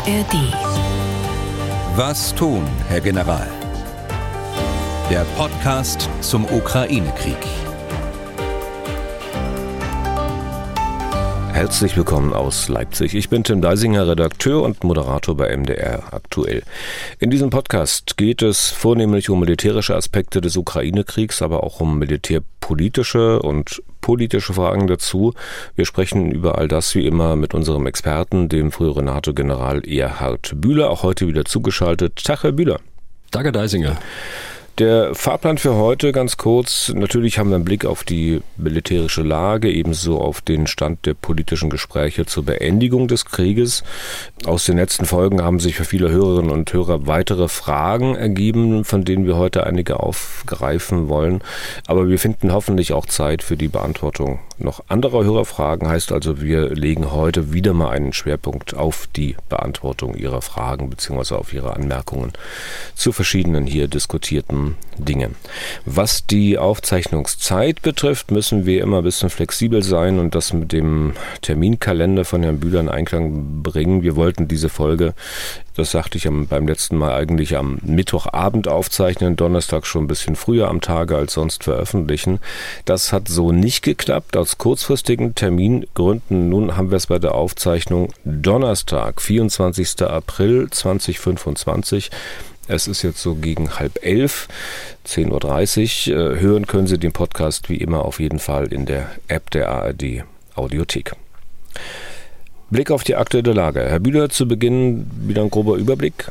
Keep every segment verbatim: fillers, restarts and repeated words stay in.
R D. Was tun, Herr General? Der Podcast zum Ukraine-Krieg. Herzlich willkommen aus Leipzig. Ich bin Tim Deisinger, Redakteur und Moderator bei M D R aktuell. In diesem Podcast geht es vornehmlich um militärische Aspekte des Ukraine-Kriegs, aber auch um militärpolitische und politische Fragen dazu. Wir sprechen über all das wie immer mit unserem Experten, dem früheren NATO-General Erhard Bühler, auch heute wieder zugeschaltet. Tag, Herr Bühler. Tag, Herr Deisinger. Der Fahrplan für heute ganz kurz. Natürlich haben wir einen Blick auf die militärische Lage, ebenso auf den Stand der politischen Gespräche zur Beendigung des Krieges. Aus den letzten Folgen haben sich für viele Hörerinnen und Hörer weitere Fragen ergeben, von denen wir heute einige aufgreifen wollen. Aber wir finden hoffentlich auch Zeit für die Beantwortung noch anderer Hörerfragen. Heißt also, wir legen heute wieder mal einen Schwerpunkt auf die Beantwortung Ihrer Fragen bzw. auf Ihre Anmerkungen zu verschiedenen hier diskutierten Dinge. Was die Aufzeichnungszeit betrifft, müssen wir immer ein bisschen flexibel sein und das mit dem Terminkalender von Herrn Bühler in Einklang bringen. Wir wollten diese Folge, das sagte ich beim letzten Mal, eigentlich am Mittwochabend aufzeichnen, Donnerstag schon ein bisschen früher am Tage als sonst veröffentlichen. Das hat so nicht geklappt, aus kurzfristigen Termingründen. Nun haben wir es bei der Aufzeichnung Donnerstag, vierundzwanzigsten April zweitausendfünfundzwanzig. Es ist jetzt so gegen halb elf, zehn Uhr dreißig. Hören können Sie den Podcast wie immer auf jeden Fall in der App der A R D Audiothek. Blick auf die aktuelle Lage. Herr Bühler, zu Beginn wieder ein grober Überblick.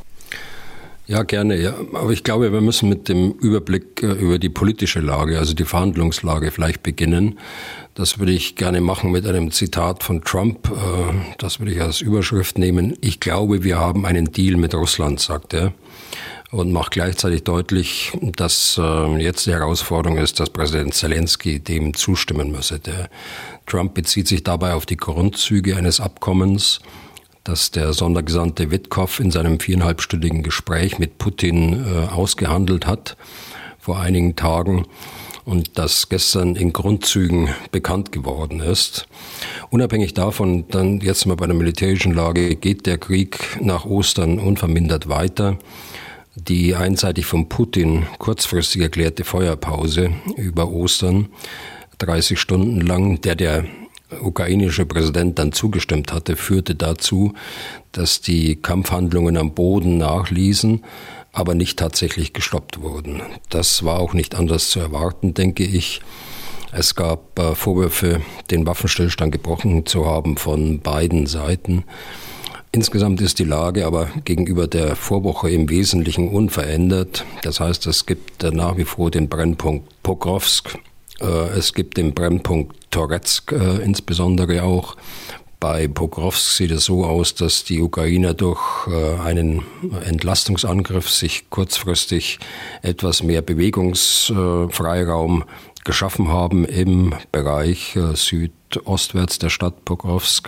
Ja, gerne. Ja. Aber ich glaube, wir müssen mit dem Überblick äh, über die politische Lage, also die Verhandlungslage vielleicht beginnen. Das würde ich gerne machen mit einem Zitat von Trump. Äh, das würde ich als Überschrift nehmen. Ich glaube, wir haben einen Deal mit Russland, sagt er. Und macht gleichzeitig deutlich, dass äh, jetzt die Herausforderung ist, dass Präsident Zelensky dem zustimmen müsse. Der Trump bezieht sich dabei auf die Grundzüge eines Abkommens, das der Sondergesandte Witkow in seinem viereinhalbstündigen Gespräch mit Putin äh, ausgehandelt hat vor einigen Tagen und das gestern in Grundzügen bekannt geworden ist. Unabhängig davon, dann jetzt mal bei der militärischen Lage, geht der Krieg nach Ostern unvermindert weiter. Die einseitig von Putin kurzfristig erklärte Feuerpause über Ostern, dreißig Stunden lang, der der ukrainische Präsident dann zugestimmt hatte, führte dazu, dass die Kampfhandlungen am Boden nachließen, aber nicht tatsächlich gestoppt wurden. Das war auch nicht anders zu erwarten, denke ich. Es gab äh, Vorwürfe, den Waffenstillstand gebrochen zu haben von beiden Seiten. Insgesamt ist die Lage aber gegenüber der Vorwoche im Wesentlichen unverändert. Das heißt, es gibt äh, nach wie vor den Brennpunkt Pokrovsk, äh, es gibt den Brennpunkt Toretsk äh, insbesondere auch. Bei Pokrovsk sieht es so aus, dass die Ukrainer durch äh, einen Entlastungsangriff sich kurzfristig etwas mehr Bewegungsfreiraum äh, geschaffen haben im Bereich äh, südostwärts der Stadt Pokrovsk.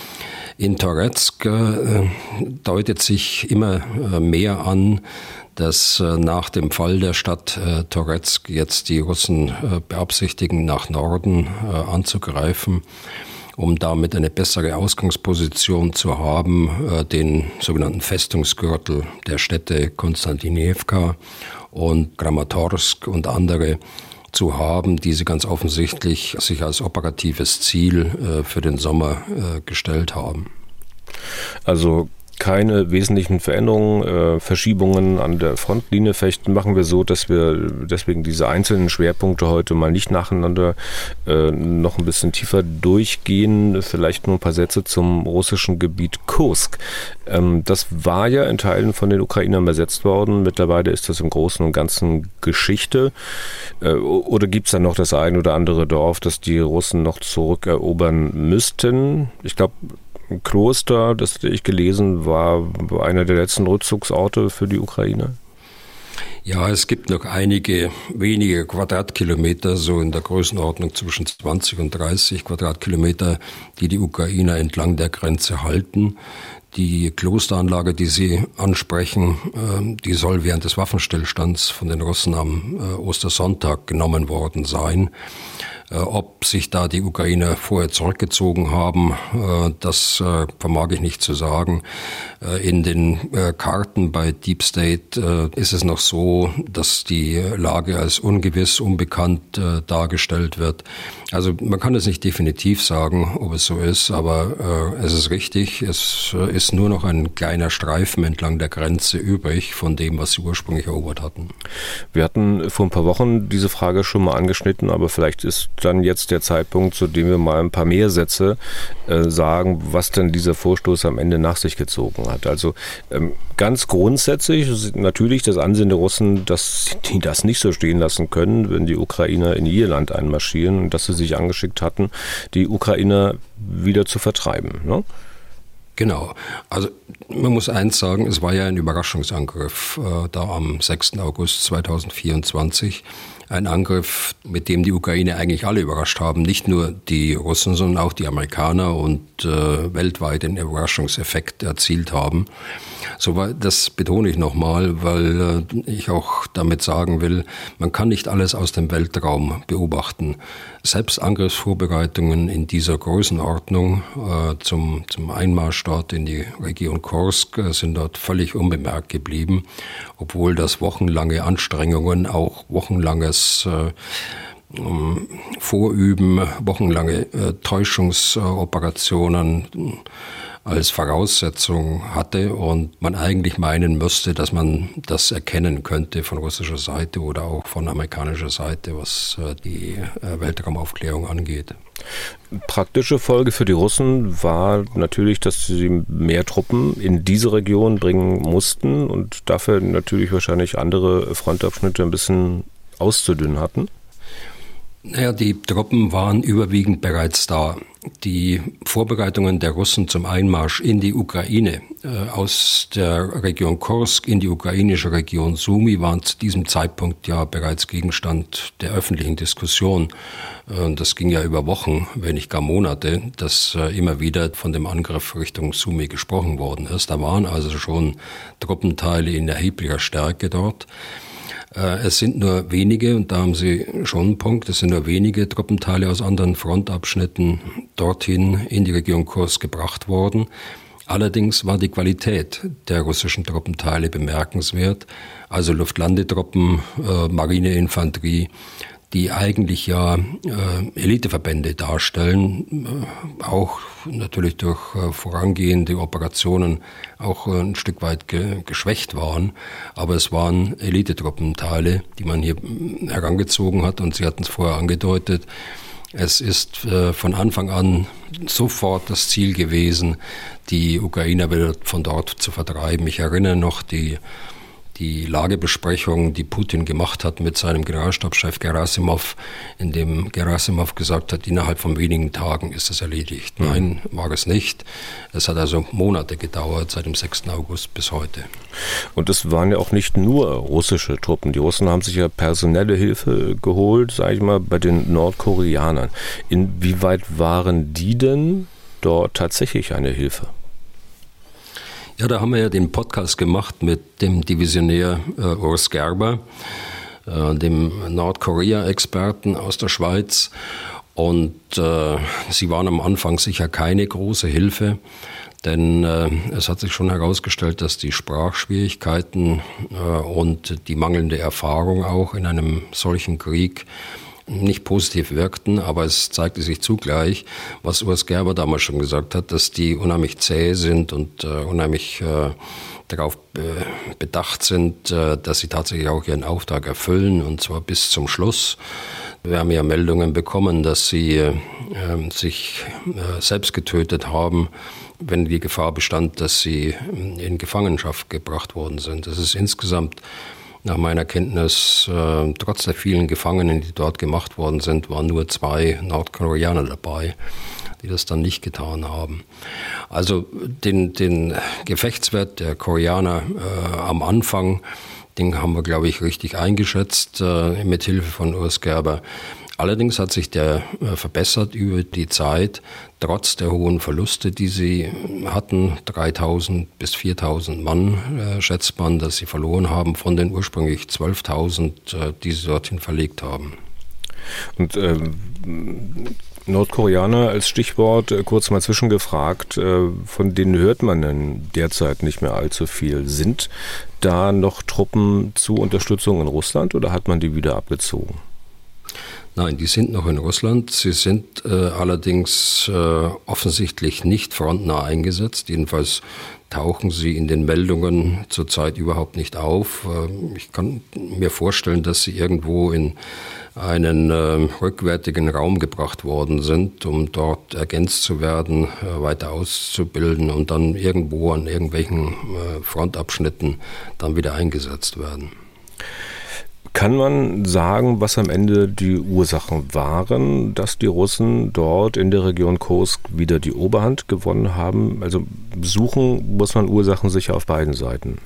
In Toretsk äh, deutet sich immer äh, mehr an, dass äh, nach dem Fall der Stadt äh, Toretsk jetzt die Russen äh, beabsichtigen, nach Norden äh, anzugreifen, um damit eine bessere Ausgangsposition zu haben, äh, den sogenannten Festungsgürtel der Städte Konstantinivka und Kramatorsk und andere zu haben, die sie ganz offensichtlich sich als operatives Ziel äh, für den Sommer äh, gestellt haben. Also keine wesentlichen Veränderungen, äh, Verschiebungen an der Frontlinie. Vielleicht machen wir so, dass wir deswegen diese einzelnen Schwerpunkte heute mal nicht nacheinander äh, noch ein bisschen tiefer durchgehen. Vielleicht nur ein paar Sätze zum russischen Gebiet Kursk. Ähm, das war ja in Teilen von den Ukrainern besetzt worden. Mittlerweile ist das im Großen und Ganzen Geschichte. Äh, oder gibt es da noch das ein oder andere Dorf, das die Russen noch zurückerobern müssten? Ich glaube, Kloster, das hatte ich gelesen, war einer der letzten Rückzugsorte für die Ukraine. Ja, es gibt noch einige wenige Quadratkilometer, so in der Größenordnung zwischen zwanzig und dreißig Quadratkilometer, die die Ukrainer entlang der Grenze halten. Die Klosteranlage, die Sie ansprechen, die soll während des Waffenstillstands von den Russen am Ostersonntag genommen worden sein. Ob sich da die Ukrainer vorher zurückgezogen haben, das vermag ich nicht zu sagen. In den Karten bei Deep State ist es noch so, dass die Lage als ungewiss, unbekannt dargestellt wird. Also man kann es nicht definitiv sagen, ob es so ist, aber es ist richtig. Es ist nur noch ein kleiner Streifen entlang der Grenze übrig von dem, was sie ursprünglich erobert hatten. Wir hatten vor ein paar Wochen diese Frage schon mal angeschnitten, aber vielleicht ist dann jetzt der Zeitpunkt, zu dem wir mal ein paar mehr Sätze äh, sagen, was denn dieser Vorstoß am Ende nach sich gezogen hat. Also ähm, ganz grundsätzlich ist natürlich das Ansehen der Russen, dass die das nicht so stehen lassen können, wenn die Ukrainer in ihr Land einmarschieren und dass sie sich angeschickt hatten, die Ukrainer wieder zu vertreiben, ne? Genau. Also man muss eins sagen, es war ja ein Überraschungsangriff äh, da am sechsten August zweitausendvierundzwanzig. Ein Angriff, mit dem die Ukraine eigentlich alle überrascht haben. Nicht nur die Russen, sondern auch die Amerikaner und äh, weltweit den Überraschungseffekt erzielt haben. So war, das betone ich nochmal, weil äh, ich auch damit sagen will, man kann nicht alles aus dem Weltraum beobachten. Selbst Angriffsvorbereitungen in dieser Größenordnung äh, zum, zum Einmarsch dort in die Region Kursk äh, sind dort völlig unbemerkt geblieben, obwohl das wochenlange Anstrengungen, auch wochenlanges äh, Vorüben, wochenlange äh, Täuschungsoperationen äh, als Voraussetzung hatte und man eigentlich meinen müsste, dass man das erkennen könnte von russischer Seite oder auch von amerikanischer Seite, was äh, die äh, Weltraumaufklärung angeht. Praktische Folge für die Russen war natürlich, dass sie mehr Truppen in diese Region bringen mussten und dafür natürlich wahrscheinlich andere Frontabschnitte ein bisschen auszudünnen hatten. Naja, die Truppen waren überwiegend bereits da. Die Vorbereitungen der Russen zum Einmarsch in die Ukraine äh, aus der Region Kursk in die ukrainische Region Sumy waren zu diesem Zeitpunkt ja bereits Gegenstand der öffentlichen Diskussion. Äh, das ging ja über Wochen, wenn nicht gar Monate, dass äh, immer wieder von dem Angriff Richtung Sumy gesprochen worden ist. Da waren also schon Truppenteile in erheblicher Stärke dort. Es sind nur wenige, und da haben Sie schon einen Punkt, es sind nur wenige Truppenteile aus anderen Frontabschnitten dorthin in die Region Kursk gebracht worden. Allerdings war die Qualität der russischen Truppenteile bemerkenswert, also Luftlandetruppen, äh, Marineinfanterie, die eigentlich ja äh, Eliteverbände darstellen, äh, auch natürlich durch äh, vorangehende Operationen auch äh, ein Stück weit ge- geschwächt waren. Aber es waren Elitetruppenteile, die man hier herangezogen hat, und Sie hatten es vorher angedeutet. Es ist äh, von Anfang an sofort das Ziel gewesen, die Ukrainer wieder von dort zu vertreiben. Ich erinnere noch die Die Lagebesprechung, die Putin gemacht hat mit seinem Generalstabschef Gerasimov, in dem Gerasimov gesagt hat, innerhalb von wenigen Tagen ist es erledigt. Mhm. Nein, war es nicht. Es hat also Monate gedauert, seit dem sechsten August bis heute. Und es waren ja auch nicht nur russische Truppen. Die Russen haben sich ja personelle Hilfe geholt, sage ich mal, bei den Nordkoreanern. Inwieweit waren die denn dort tatsächlich eine Hilfe? Ja, da haben wir ja den Podcast gemacht mit dem Divisionär äh, Urs Gerber, äh, dem Nordkorea-Experten aus der Schweiz. Und äh, sie waren am Anfang sicher keine große Hilfe, denn äh, es hat sich schon herausgestellt, dass die Sprachschwierigkeiten äh, und die mangelnde Erfahrung auch in einem solchen Krieg nicht positiv wirkten, aber es zeigte sich zugleich, was Urs Gerber damals schon gesagt hat, dass die unheimlich zäh sind und äh, unheimlich äh, darauf be- bedacht sind, äh, dass sie tatsächlich auch ihren Auftrag erfüllen, und zwar bis zum Schluss. Wir haben ja Meldungen bekommen, dass sie äh, sich äh, selbst getötet haben, wenn die Gefahr bestand, dass sie in Gefangenschaft gebracht worden sind. Das ist insgesamt nach meiner Kenntnis, äh, trotz der vielen Gefangenen, die dort gemacht worden sind, waren nur zwei Nordkoreaner dabei, die das dann nicht getan haben. Also den, den Gefechtswert der Koreaner äh, am Anfang, den haben wir, glaube ich, richtig eingeschätzt, äh, mit Hilfe von Urs Gerber. Allerdings hat sich der äh, verbessert über die Zeit, trotz der hohen Verluste, die sie hatten. dreitausend bis viertausend Mann äh, schätzt man, dass sie verloren haben von den ursprünglich zwölftausend, äh, die sie dorthin verlegt haben. Und ähm, Nordkoreaner als Stichwort, äh, kurz mal zwischengefragt, äh, von denen hört man denn derzeit nicht mehr allzu viel. Sind da noch Truppen zur Unterstützung in Russland oder hat man die wieder abgezogen? Nein, die sind noch in Russland. Sie sind äh, allerdings äh, offensichtlich nicht frontnah eingesetzt. Jedenfalls tauchen sie in den Meldungen zurzeit überhaupt nicht auf. Äh, ich kann mir vorstellen, dass sie irgendwo in einen äh, rückwärtigen Raum gebracht worden sind, um dort ergänzt zu werden, äh, weiter auszubilden und dann irgendwo an irgendwelchen äh, Frontabschnitten dann wieder eingesetzt werden. Kann man sagen, was am Ende die Ursachen waren, dass die Russen dort in der Region Kursk wieder die Oberhand gewonnen haben? Also suchen muss man Ursachen sicher auf beiden Seiten.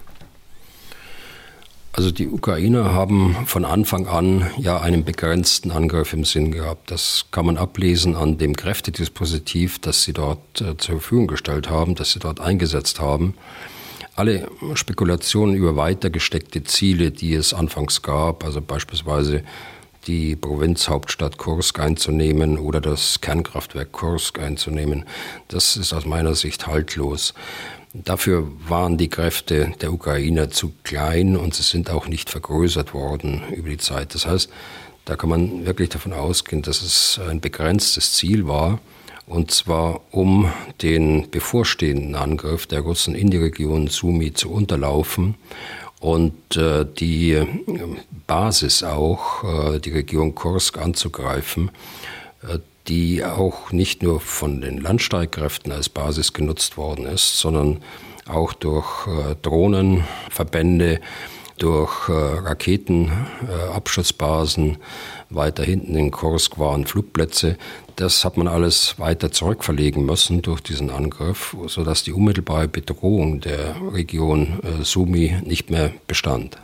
Also die Ukrainer haben von Anfang an ja einen begrenzten Angriff im Sinn gehabt. Das kann man ablesen an dem Kräftedispositiv, das sie dort äh, zur Verfügung gestellt haben, das sie dort eingesetzt haben. Alle Spekulationen über weiter gesteckte Ziele, die es anfangs gab, also beispielsweise die Provinzhauptstadt Kursk einzunehmen oder das Kernkraftwerk Kursk einzunehmen, das ist aus meiner Sicht haltlos. Dafür waren die Kräfte der Ukrainer zu klein und sie sind auch nicht vergrößert worden über die Zeit. Das heißt, da kann man wirklich davon ausgehen, dass es ein begrenztes Ziel war. Und zwar um den bevorstehenden Angriff der Russen in die Region Sumy zu unterlaufen und äh, die Basis auch, äh, die Region Kursk anzugreifen, äh, die auch nicht nur von den Landstreitkräften als Basis genutzt worden ist, sondern auch durch äh, Drohnenverbände, durch äh, Raketenabschussbasen. Äh, Weiter hinten in Kursk waren Flugplätze. Das hat man alles weiter zurückverlegen müssen durch diesen Angriff, sodass die unmittelbare Bedrohung der Region äh, Sumy nicht mehr bestand.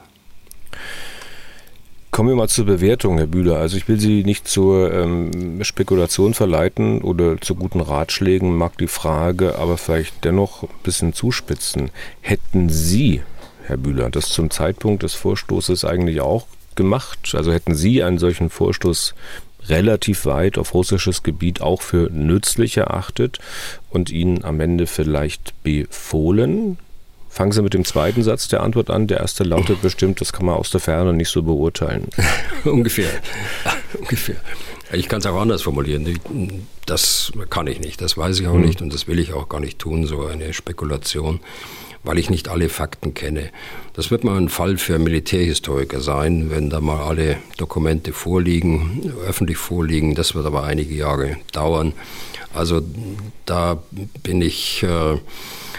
Kommen wir mal zur Bewertung, Herr Bühler. Also ich will Sie nicht zur ähm, Spekulation verleiten oder zu guten Ratschlägen, mag die Frage aber vielleicht dennoch ein bisschen zuspitzen. Hätten Sie, Herr Bühler, das zum Zeitpunkt des Vorstoßes eigentlich auch gemacht? Also hätten Sie einen solchen Vorstoß relativ weit auf russisches Gebiet auch für nützlich erachtet und ihn am Ende vielleicht befohlen? Fangen Sie mit dem zweiten Satz der Antwort an. Der erste lautet bestimmt, das kann man aus der Ferne nicht so beurteilen. Ungefähr. Ungefähr. Ich kann es auch anders formulieren. Das kann ich nicht, das weiß ich auch hm. nicht und das will ich auch gar nicht tun, so eine Spekulation, weil ich nicht alle Fakten kenne. Das wird mal ein Fall für Militärhistoriker sein, wenn da mal alle Dokumente vorliegen, öffentlich vorliegen. Das wird aber einige Jahre dauern. Also da bin ich, äh, äh,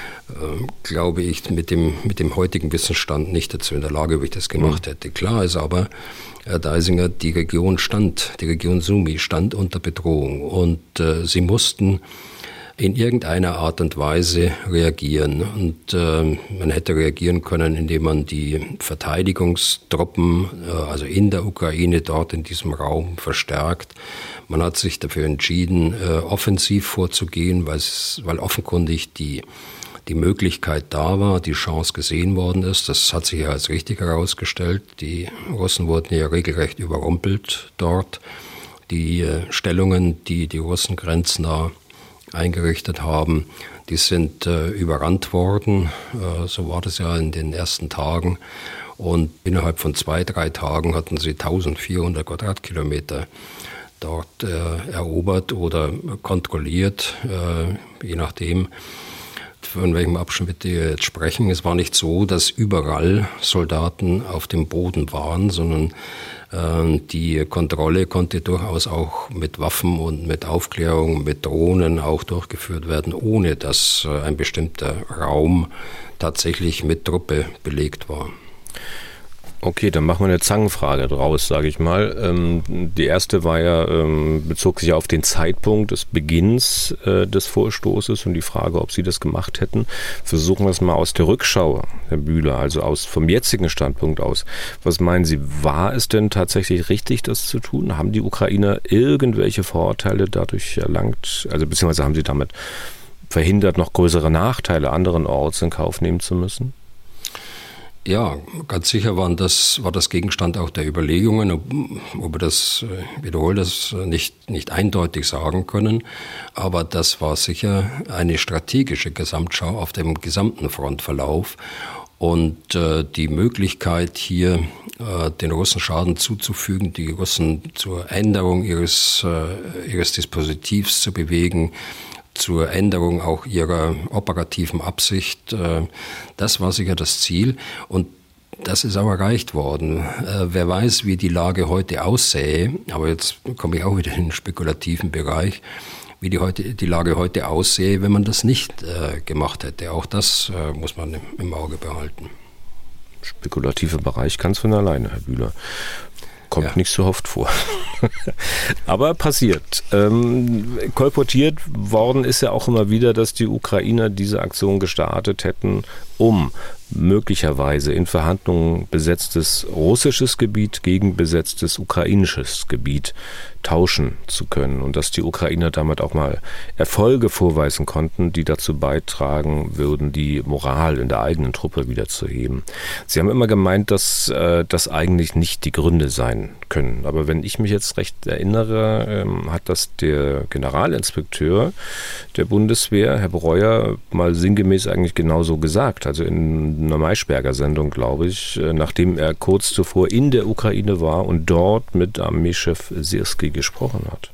glaube ich, mit dem, mit dem heutigen Wissensstand nicht dazu in der Lage, wie ich das gemacht mhm. hätte. Klar ist aber, Herr Deisinger, die Region stand, die Region Sumy stand unter Bedrohung und äh, sie mussten in irgendeiner Art und Weise reagieren. Und äh, man hätte reagieren können, indem man die Verteidigungstruppen, äh, also in der Ukraine, dort in diesem Raum verstärkt. Man hat sich dafür entschieden, äh, offensiv vorzugehen, weil offenkundig die, die Möglichkeit da war, die Chance gesehen worden ist. Das hat sich ja als richtig herausgestellt. Die Russen wurden ja regelrecht überrumpelt dort. Die äh, Stellungen, die die Russen grenznah eingerichtet haben, die sind äh, überrannt worden. Äh, so war das ja in den ersten Tagen. Und innerhalb von zwei, drei Tagen hatten sie eintausendvierhundert Quadratkilometer dort äh, erobert oder kontrolliert, äh, je nachdem, von welchem Abschnitt wir jetzt sprechen. Es war nicht so, dass überall Soldaten auf dem Boden waren, sondern äh, die Kontrolle konnte durchaus auch mit Waffen und mit Aufklärung, mit Drohnen auch durchgeführt werden, ohne dass äh, ein bestimmter Raum tatsächlich mit Truppe belegt war. Okay, dann machen wir eine Zangenfrage draus, sage ich mal. Ähm, die erste war ja, ähm, bezog sich ja auf den Zeitpunkt des Beginns äh, des Vorstoßes und die Frage, ob Sie das gemacht hätten. Versuchen wir es mal aus der Rückschau, Herr Bühler, also aus vom jetzigen Standpunkt aus. Was meinen Sie, war es denn tatsächlich richtig, das zu tun? Haben die Ukrainer irgendwelche Vorteile dadurch erlangt? Also beziehungsweise haben sie damit verhindert, noch größere Nachteile anderenorts in Kauf nehmen zu müssen? Ja, ganz sicher waren das, war das Gegenstand auch der Überlegungen, ob, ob wir das, ich wiederhole das, nicht, nicht eindeutig sagen können. Aber das war sicher eine strategische Gesamtschau auf dem gesamten Frontverlauf. Und äh, die Möglichkeit, hier äh, den Russen Schaden zuzufügen, die Russen zur Änderung ihres, äh, ihres Dispositivs zu bewegen, zur Änderung auch ihrer operativen Absicht. Das war sicher das Ziel und das ist auch erreicht worden. Wer weiß, wie die Lage heute aussähe, aber jetzt komme ich auch wieder in den spekulativen Bereich, wie die, heute, die Lage heute aussähe, wenn man das nicht gemacht hätte. Auch das muss man im Auge behalten. Spekulativer Bereich ganz von alleine, Herr Bühler. Kommt ja. nicht so oft vor. Aber passiert. Ähm, kolportiert worden ist ja auch immer wieder, dass die Ukrainer diese Aktion gestartet hätten, um möglicherweise in Verhandlungen besetztes russisches Gebiet gegen besetztes ukrainisches Gebiet tauschen zu können und dass die Ukrainer damit auch mal Erfolge vorweisen konnten, die dazu beitragen würden, die Moral in der eigenen Truppe wieder zu heben. Sie haben immer gemeint, dass äh, das eigentlich nicht die Gründe sein können. Aber wenn ich mich jetzt recht erinnere, ähm, hat das der Generalinspekteur der Bundeswehr, Herr Breuer, mal sinngemäß eigentlich genauso gesagt. Also in einer Maischberger-Sendung, glaube ich, nachdem er kurz zuvor in der Ukraine war und dort mit Armeechef Syrskij gesprochen hat.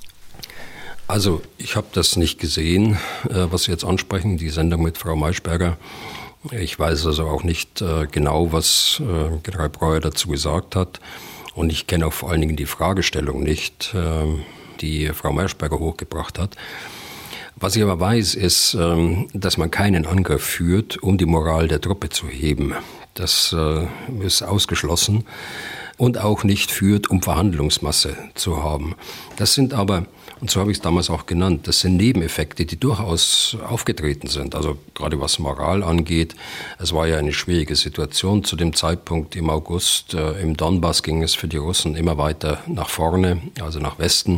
Also ich habe das nicht gesehen, was Sie jetzt ansprechen, die Sendung mit Frau Maischberger. Ich weiß also auch nicht genau, was General Breuer dazu gesagt hat. Und ich kenne auch vor allen Dingen die Fragestellung nicht, die Frau Maischberger hochgebracht hat. Was ich aber weiß, ist, dass man keinen Angriff führt, um die Moral der Truppe zu heben. Das ist ausgeschlossen. Und auch nicht führt, um Verhandlungsmasse zu haben. Das sind aber, und so habe ich es damals auch genannt, das sind Nebeneffekte, die durchaus aufgetreten sind. Also gerade was Moral angeht, es war ja eine schwierige Situation zu dem Zeitpunkt im August. Äh, im Donbass ging es für die Russen immer weiter nach vorne, also nach Westen.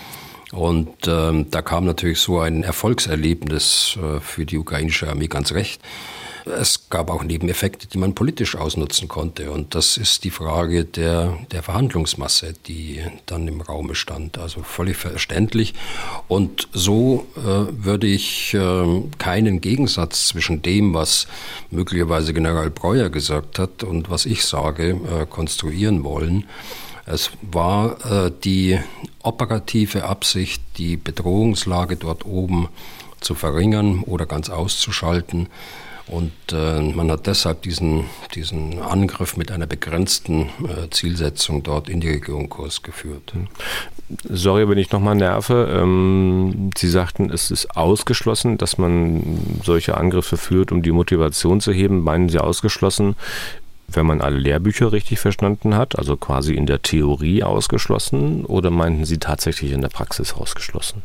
Und ähm, da kam natürlich so ein Erfolgserlebnis äh, für die ukrainische Armee ganz recht. Es gab auch Nebeneffekte, die man politisch ausnutzen konnte. Und das ist die Frage der, der Verhandlungsmasse, die dann im Raume stand. Also völlig verständlich. Und so äh, würde ich äh, keinen Gegensatz zwischen dem, was möglicherweise General Breuer gesagt hat und was ich sage, äh, konstruieren wollen. Es war äh, die operative Absicht, die Bedrohungslage dort oben zu verringern oder ganz auszuschalten. Und äh, man hat deshalb diesen, diesen Angriff mit einer begrenzten äh, Zielsetzung dort in die Region Kurs geführt. Sorry, wenn ich nochmal nerve. Ähm, Sie sagten, es ist ausgeschlossen, dass man solche Angriffe führt, um die Motivation zu heben. Meinen Sie ausgeschlossen, wenn man alle Lehrbücher richtig verstanden hat, also quasi in der Theorie ausgeschlossen, oder meinten Sie tatsächlich in der Praxis ausgeschlossen?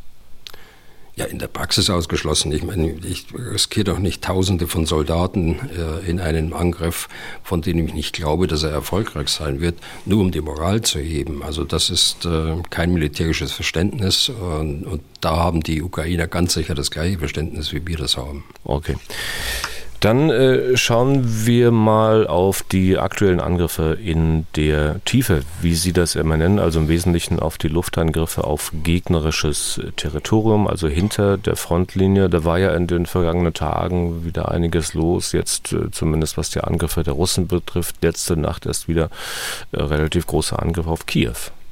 Ja, in der Praxis ausgeschlossen. Ich meine, ich riskiere doch nicht Tausende von Soldaten äh, in einem Angriff, von dem ich nicht glaube, dass er erfolgreich sein wird, nur um die Moral zu heben. Also das ist äh, kein militärisches Verständnis und, und da haben die Ukrainer ganz sicher das gleiche Verständnis, wie wir das haben. Okay. Dann äh, schauen wir mal auf die aktuellen Angriffe in der Tiefe, wie Sie das immer nennen, also im Wesentlichen auf die Luftangriffe auf gegnerisches Territorium, also hinter der Frontlinie. Da war ja in den vergangenen Tagen wieder einiges los, jetzt äh, zumindest was die Angriffe der Russen betrifft. Letzte Nacht erst wieder äh, relativ großer Angriff auf Kiew.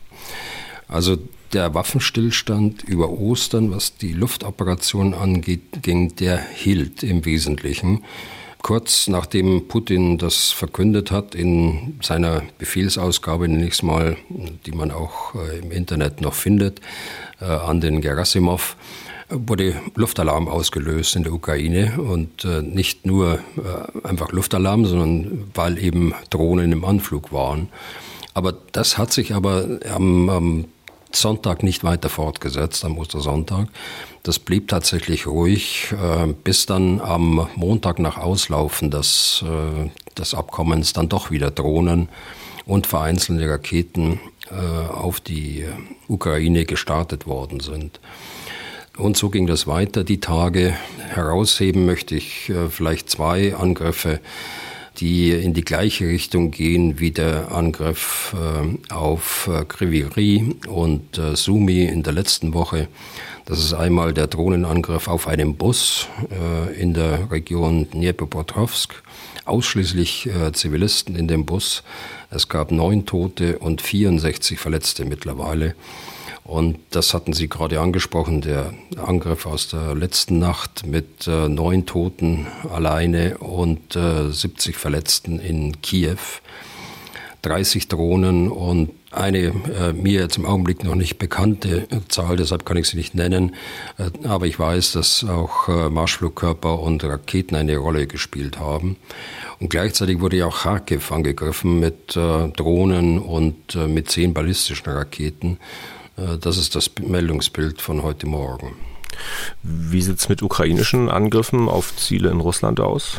Also der Waffenstillstand über Ostern, was die Luftoperation angeht, ging, der hielt im Wesentlichen. Kurz nachdem Putin das verkündet hat in seiner Befehlsausgabe, nächstes Mal, die man auch äh, im Internet noch findet, äh, an den Gerasimov, wurde Luftalarm ausgelöst in der Ukraine und äh, nicht nur äh, einfach Luftalarm, sondern weil eben Drohnen im Anflug waren. Aber das hat sich aber am, am Sonntag nicht weiter fortgesetzt, am Ostersonntag. Das blieb tatsächlich ruhig, äh, bis dann am Montag nach Auslaufen des, äh, des Abkommens dann doch wieder Drohnen und vereinzelte Raketen äh, auf die Ukraine gestartet worden sind. Und so ging das weiter. Die Tage herausheben möchte ich äh, vielleicht zwei Angriffe die in die gleiche Richtung gehen wie der Angriff äh, auf äh, Kryvyi und äh, Sumy in der letzten Woche. Das ist einmal der Drohnenangriff auf einen Bus äh, in der Region Dnipropetrovsk. Ausschließlich äh, Zivilisten in dem Bus. Es gab neun Tote und vierundsechzig Verletzte mittlerweile. Und das hatten Sie gerade angesprochen, der Angriff aus der letzten Nacht mit äh, neun Toten alleine und äh, siebzig Verletzten in Kiew. dreißig Drohnen und eine äh, mir jetzt im Augenblick noch nicht bekannte Zahl, deshalb kann ich sie nicht nennen, äh, aber ich weiß, dass auch äh, Marschflugkörper und Raketen eine Rolle gespielt haben. Und gleichzeitig wurde ja auch Kharkiv angegriffen mit äh, Drohnen und äh, mit zehn ballistischen Raketen. Äh, das ist das Meldungsbild von heute Morgen. Wie sieht es mit ukrainischen Angriffen auf Ziele in Russland aus?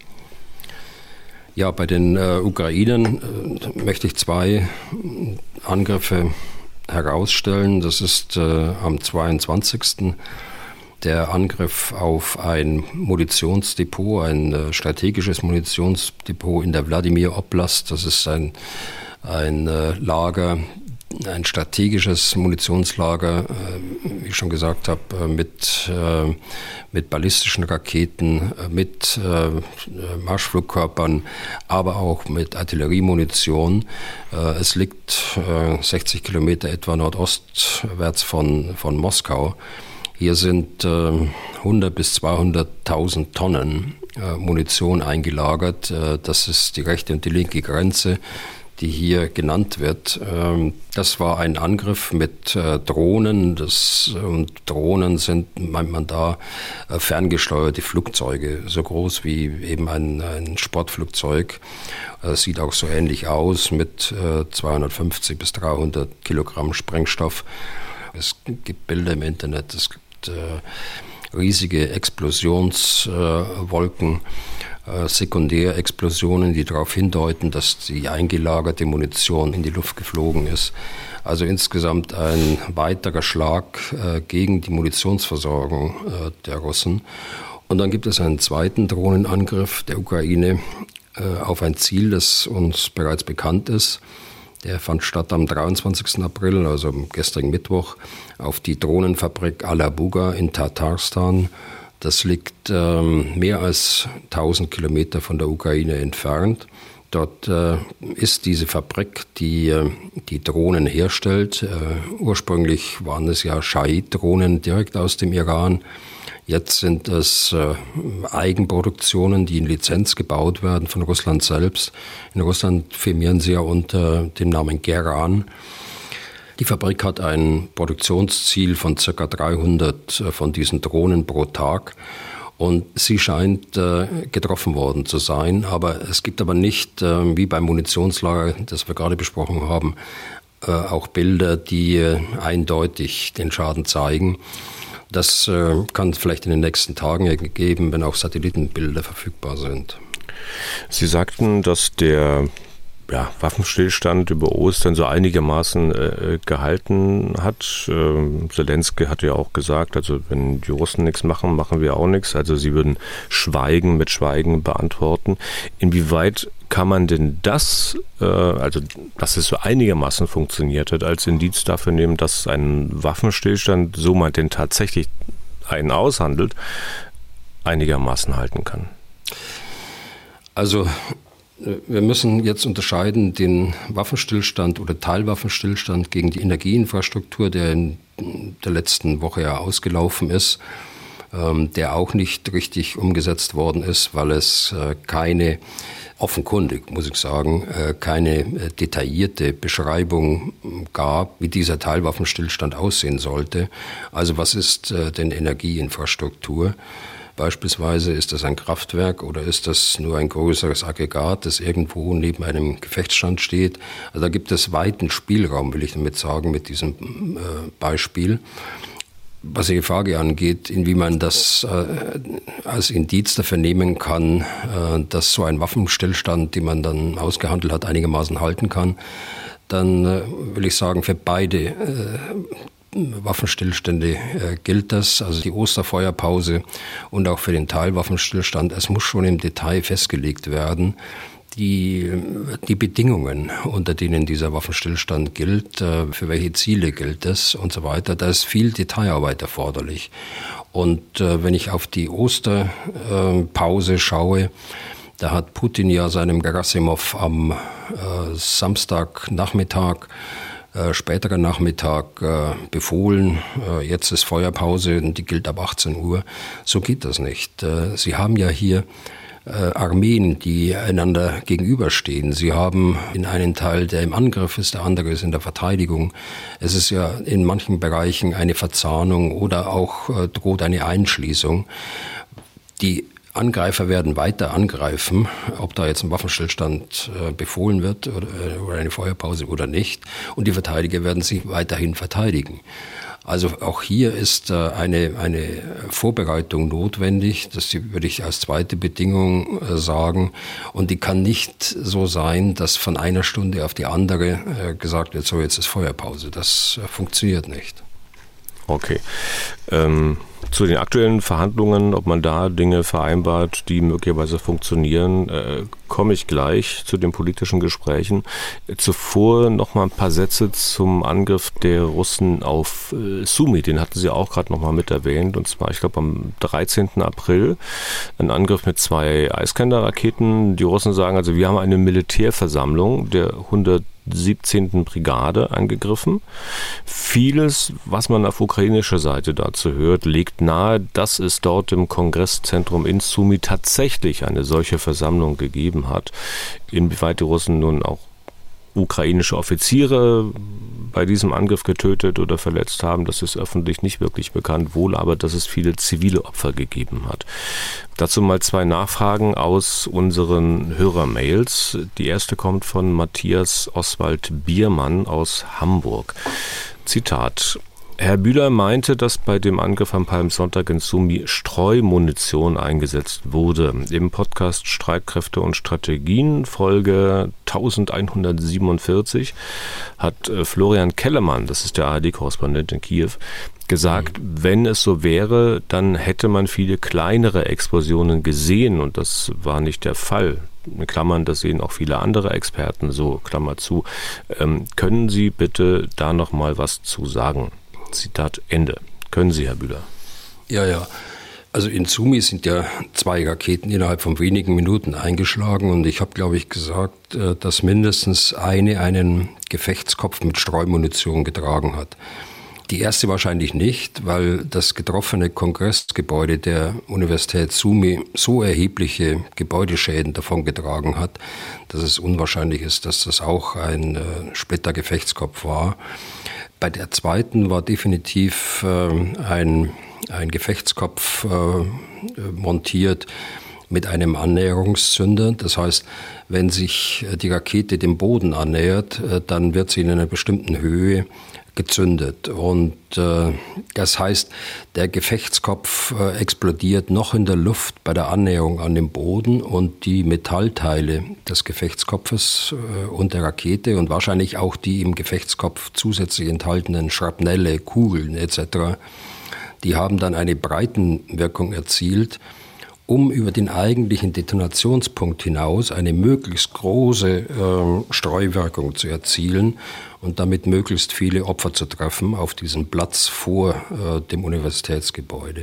Ja, bei den äh, Ukrainern äh, möchte ich zwei Angriffe herausstellen. Das ist äh, am zweiundzwanzigsten der Angriff auf ein Munitionsdepot, ein äh, strategisches Munitionsdepot in der Wladimir Oblast. Das ist ein, ein äh, Lager, ein strategisches Munitionslager, wie ich schon gesagt habe, mit, mit ballistischen Raketen, mit Marschflugkörpern, aber auch mit Artilleriemunition. Es liegt sechzig Kilometer etwa nordostwärts von, von Moskau. Hier sind hundert bis zweihunderttausend Tonnen Munition eingelagert. Das ist die rechte und die linke Grenze, die hier genannt wird. Das war ein Angriff mit Drohnen. Das, und Drohnen sind, meint man da, ferngesteuerte Flugzeuge, so groß wie eben ein, ein Sportflugzeug. Sieht auch so ähnlich aus mit zweihundertfünfzig bis dreihundert Kilogramm Sprengstoff. Es gibt Bilder im Internet, es gibt riesige Explosionswolken. Sekundärexplosionen, die darauf hindeuten, dass die eingelagerte Munition in die Luft geflogen ist. Also insgesamt ein weiterer Schlag äh, gegen die Munitionsversorgung äh, der Russen. Und dann gibt es einen zweiten Drohnenangriff der Ukraine äh, auf ein Ziel, das uns bereits bekannt ist. Der fand statt am dreiundzwanzigsten April, also am gestrigen Mittwoch, auf die Drohnenfabrik Alabuga in Tatarstan. Das liegt ähm, mehr als tausend Kilometer von der Ukraine entfernt. Dort äh, ist diese Fabrik, die äh, die Drohnen herstellt. Äh, ursprünglich waren es ja Shahed-Drohnen direkt aus dem Iran. Jetzt sind es äh, Eigenproduktionen, die in Lizenz gebaut werden von Russland selbst. In Russland firmieren sie ja unter dem Namen Geran. Die Fabrik hat ein Produktionsziel von ca. dreihundert von diesen Drohnen pro Tag und sie scheint äh, getroffen worden zu sein. Aber es gibt aber nicht, äh, wie beim Munitionslager, das wir gerade besprochen haben, äh, auch Bilder, die äh, eindeutig den Schaden zeigen. Das äh, kann es vielleicht in den nächsten Tagen geben, wenn auch Satellitenbilder verfügbar sind. Sie sagten, dass der Ja, Waffenstillstand über Ostern so einigermaßen äh, gehalten hat. Ähm, Zelensky hatte ja auch gesagt, also wenn die Russen nichts machen, machen wir auch nichts. Also sie würden Schweigen mit Schweigen beantworten. Inwieweit kann man denn das, äh, also dass es so einigermaßen funktioniert hat, als Indiz dafür nehmen, dass ein Waffenstillstand, so man denn tatsächlich einen aushandelt, einigermaßen halten kann? Also wir müssen jetzt unterscheiden den Waffenstillstand oder Teilwaffenstillstand gegen die Energieinfrastruktur, der in der letzten Woche ja ausgelaufen ist, der auch nicht richtig umgesetzt worden ist, weil es keine, offenkundig muss ich sagen, keine detaillierte Beschreibung gab, wie dieser Teilwaffenstillstand aussehen sollte. Also was ist denn Energieinfrastruktur? Beispielsweise, ist das ein Kraftwerk oder ist das nur ein größeres Aggregat, das irgendwo neben einem Gefechtsstand steht? Also da gibt es weiten Spielraum, will ich damit sagen, mit diesem äh, Beispiel. Was die Frage angeht, inwie man das äh, als Indiz dafür nehmen kann, äh, dass so ein Waffenstillstand, den man dann ausgehandelt hat, einigermaßen halten kann, dann äh, will ich sagen, für beide äh, Waffenstillstände äh, gilt das, also die Osterfeuerpause und auch für den Teilwaffenstillstand. Es muss schon im Detail festgelegt werden, die, die Bedingungen, unter denen dieser Waffenstillstand gilt, äh, für welche Ziele gilt es und so weiter. Da ist viel Detailarbeit erforderlich. Und äh, wenn ich auf die Osterpause äh, schaue, da hat Putin ja seinem Gerasimov am äh, Samstagnachmittag, äh, späterer Nachmittag äh, befohlen, äh, jetzt ist Feuerpause und die gilt ab achtzehn Uhr. So geht das nicht. Äh, Sie haben ja hier äh, Armeen, die einander gegenüberstehen. Sie haben in einen Teil, der im Angriff ist, der andere ist in der Verteidigung. Es ist ja in manchen Bereichen eine Verzahnung oder auch äh, droht eine Einschließung. Die Angreifer werden weiter angreifen, ob da jetzt ein Waffenstillstand äh, befohlen wird oder, oder eine Feuerpause oder nicht. Und die Verteidiger werden sich weiterhin verteidigen. Also auch hier ist äh, eine, eine Vorbereitung notwendig. Das würde ich als zweite Bedingung äh, sagen. Und die kann nicht so sein, dass von einer Stunde auf die andere äh, gesagt wird, so jetzt ist Feuerpause. Das äh, funktioniert nicht. Okay. Ähm, zu den aktuellen Verhandlungen, ob man da Dinge vereinbart, die möglicherweise funktionieren, äh, komme ich gleich zu den politischen Gesprächen. Zuvor noch mal ein paar Sätze zum Angriff der Russen auf äh, Sumy. Den hatten Sie auch gerade noch mal mit erwähnt. Und zwar, ich glaube, am dreizehnten April. Ein Angriff mit zwei Iskander-Raketen. Die Russen sagen, also wir haben eine Militärversammlung der hundertsiebzehnten Brigade angegriffen. Vieles, was man auf ukrainischer Seite dazu hört, legt nahe, dass es dort im Kongresszentrum in Sumy tatsächlich eine solche Versammlung gegeben hat. Inwieweit die Russen nun auch ukrainische Offiziere bei diesem Angriff getötet oder verletzt haben, das ist öffentlich nicht wirklich bekannt, wohl aber, dass es viele zivile Opfer gegeben hat. Dazu mal zwei Nachfragen aus unseren Hörermails. Die erste kommt von Matthias Oswald Biermann aus Hamburg. Zitat: Herr Bühler meinte, dass bei dem Angriff am Palmsonntag in Sumy Streumunition eingesetzt wurde. Im Podcast Streitkräfte und Strategien, Folge elfhundertsiebenundvierzig, hat Florian Kellermann, das ist der A R D-Korrespondent in Kiew, gesagt, mhm. wenn es so wäre, dann hätte man viele kleinere Explosionen gesehen und das war nicht der Fall. In Klammern, das sehen auch viele andere Experten so, Klammer zu. Ähm, können Sie bitte da noch mal was zu sagen? Zitat Ende. Können Sie, Herr Bühler? Ja, ja. Also in Sumy sind ja zwei Raketen innerhalb von wenigen Minuten eingeschlagen und ich habe, glaube ich, gesagt, dass mindestens eine einen Gefechtskopf mit Streumunition getragen hat. Die erste wahrscheinlich nicht, weil das getroffene Kongressgebäude der Universität Sumy so erhebliche Gebäudeschäden davongetragen hat, dass es unwahrscheinlich ist, dass das auch ein äh, Splittergefechtskopf war. Bei der zweiten war definitiv äh, ein, ein Gefechtskopf äh, montiert mit einem Annäherungszünder. Das heißt, wenn sich die Rakete dem Boden annähert, äh, dann wird sie in einer bestimmten Höhe gezündet. Und äh, das heißt, der Gefechtskopf äh, explodiert noch in der Luft bei der Annäherung an den Boden und die Metallteile des Gefechtskopfes äh, und der Rakete und wahrscheinlich auch die im Gefechtskopf zusätzlich enthaltenen Schrapnelle, Kugeln et cetera, die haben dann eine Breitenwirkung erzielt, um über den eigentlichen Detonationspunkt hinaus eine möglichst große äh, Streuwirkung zu erzielen und damit möglichst viele Opfer zu treffen auf diesem Platz vor äh, dem Universitätsgebäude.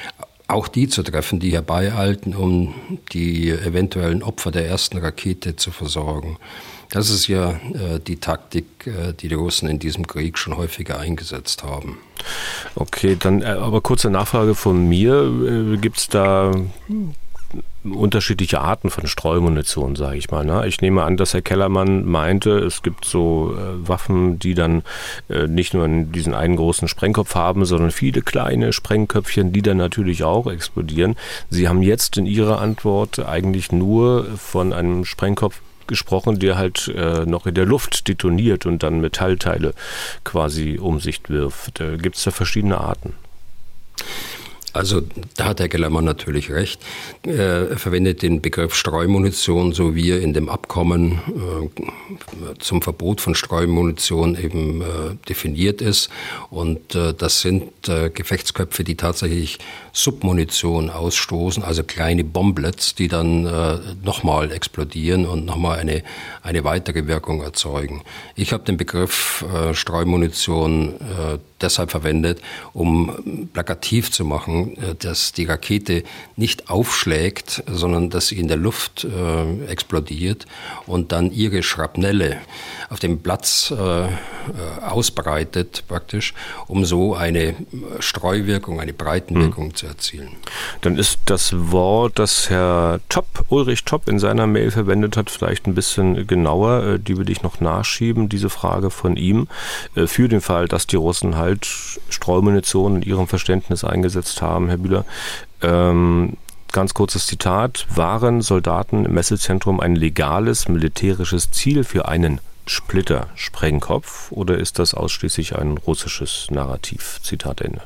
Auch die zu treffen, die herbeieilten, um die eventuellen Opfer der ersten Rakete zu versorgen. Das ist ja äh, die Taktik, äh, die die Russen in diesem Krieg schon häufiger eingesetzt haben. Okay, dann äh, aber kurze Nachfrage von mir. Äh, Gibt es da unterschiedliche Arten von Streumunition, sage ich mal. Ne? Ich nehme an, dass Herr Kellermann meinte, es gibt so äh, Waffen, die dann äh, nicht nur diesen einen großen Sprengkopf haben, sondern viele kleine Sprengköpfchen, die dann natürlich auch explodieren. Sie haben jetzt in Ihrer Antwort eigentlich nur von einem Sprengkopf gesprochen, der halt äh, noch in der Luft detoniert und dann Metallteile quasi um sich wirft. Äh, gibt es da verschiedene Arten? Also da hat Herr Kellermann natürlich recht. Er verwendet den Begriff Streumunition, so wie er in dem Abkommen äh, zum Verbot von Streumunition eben äh, definiert ist. Und äh, das sind äh, Gefechtsköpfe, die tatsächlich Submunition ausstoßen, also kleine Bomblets, die dann äh, nochmal explodieren und nochmal eine, eine weitere Wirkung erzeugen. Ich habe den Begriff äh, Streumunition äh, deshalb verwendet, um plakativ zu machen, dass die Rakete nicht aufschlägt, sondern dass sie in der Luft äh, explodiert und dann ihre Schrapnelle auf dem Platz äh, ausbreitet praktisch, um so eine Streuwirkung, eine Breitenwirkung hm. zu erzielen. Dann ist das Wort, das Herr Topp, Ulrich Topp in seiner Mail verwendet hat, vielleicht ein bisschen genauer. Die will ich noch nachschieben, diese Frage von ihm. Für den Fall, dass die Russen halt Streumunition in ihrem Verständnis eingesetzt haben, Herr Bühler. Ähm, ganz kurzes Zitat. Waren Soldaten im Messezentrum ein legales militärisches Ziel für einen Splitter-Sprengkopf oder ist das ausschließlich ein russisches Narrativ? Zitat Ende.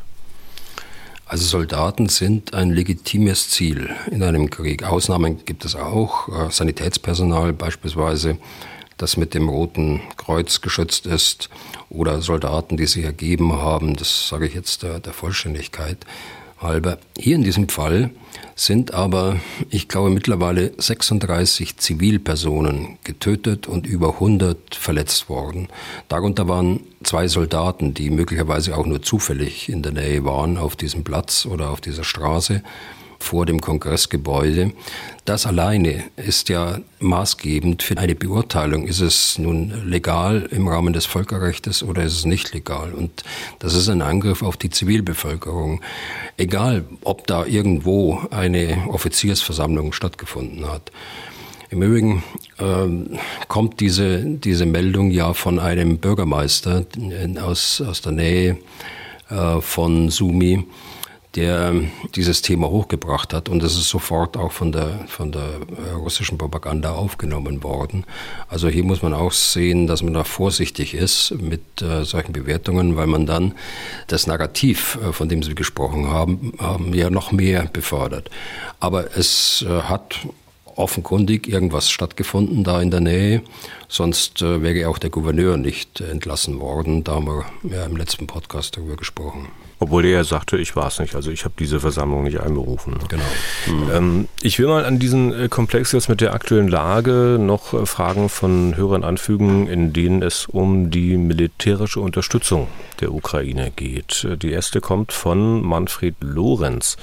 Also Soldaten sind ein legitimes Ziel in einem Krieg. Ausnahmen gibt es auch. Sanitätspersonal beispielsweise, das mit dem Roten Kreuz geschützt ist, oder Soldaten, die sich ergeben haben. Das sage ich jetzt der, der Vollständigkeit halber. Hier in diesem Fall sind aber, ich glaube, mittlerweile sechsunddreißig Zivilpersonen getötet und über hundert verletzt worden. Darunter waren zwei Soldaten, die möglicherweise auch nur zufällig in der Nähe waren auf diesem Platz oder auf dieser Straße vor dem Kongressgebäude. Das alleine ist ja maßgebend für eine Beurteilung. Ist es nun legal im Rahmen des Völkerrechts oder ist es nicht legal? Und das ist ein Angriff auf die Zivilbevölkerung. Egal, ob da irgendwo eine Offiziersversammlung stattgefunden hat. Im Übrigen ähm, kommt diese, diese Meldung ja von einem Bürgermeister aus, aus der Nähe äh, von Sumy, der dieses Thema hochgebracht hat, und es ist sofort auch von der, von der russischen Propaganda aufgenommen worden. Also hier muss man auch sehen, dass man da vorsichtig ist mit äh, solchen Bewertungen, weil man dann das Narrativ, äh, von dem Sie gesprochen haben, haben, ja noch mehr befördert. Aber es äh, hat offenkundig irgendwas stattgefunden da in der Nähe, sonst äh, wäre auch der Gouverneur nicht entlassen worden. Da haben wir ja im letzten Podcast darüber gesprochen. Obwohl er ja sagte, ich war es nicht, also ich habe diese Versammlung nicht einberufen. Genau. Mhm. Ähm, ich will mal an diesen Komplex jetzt mit der aktuellen Lage noch äh, Fragen von Hörern anfügen, in denen es um die militärische Unterstützung der Ukraine geht. Die erste kommt von Manfred Lorenz.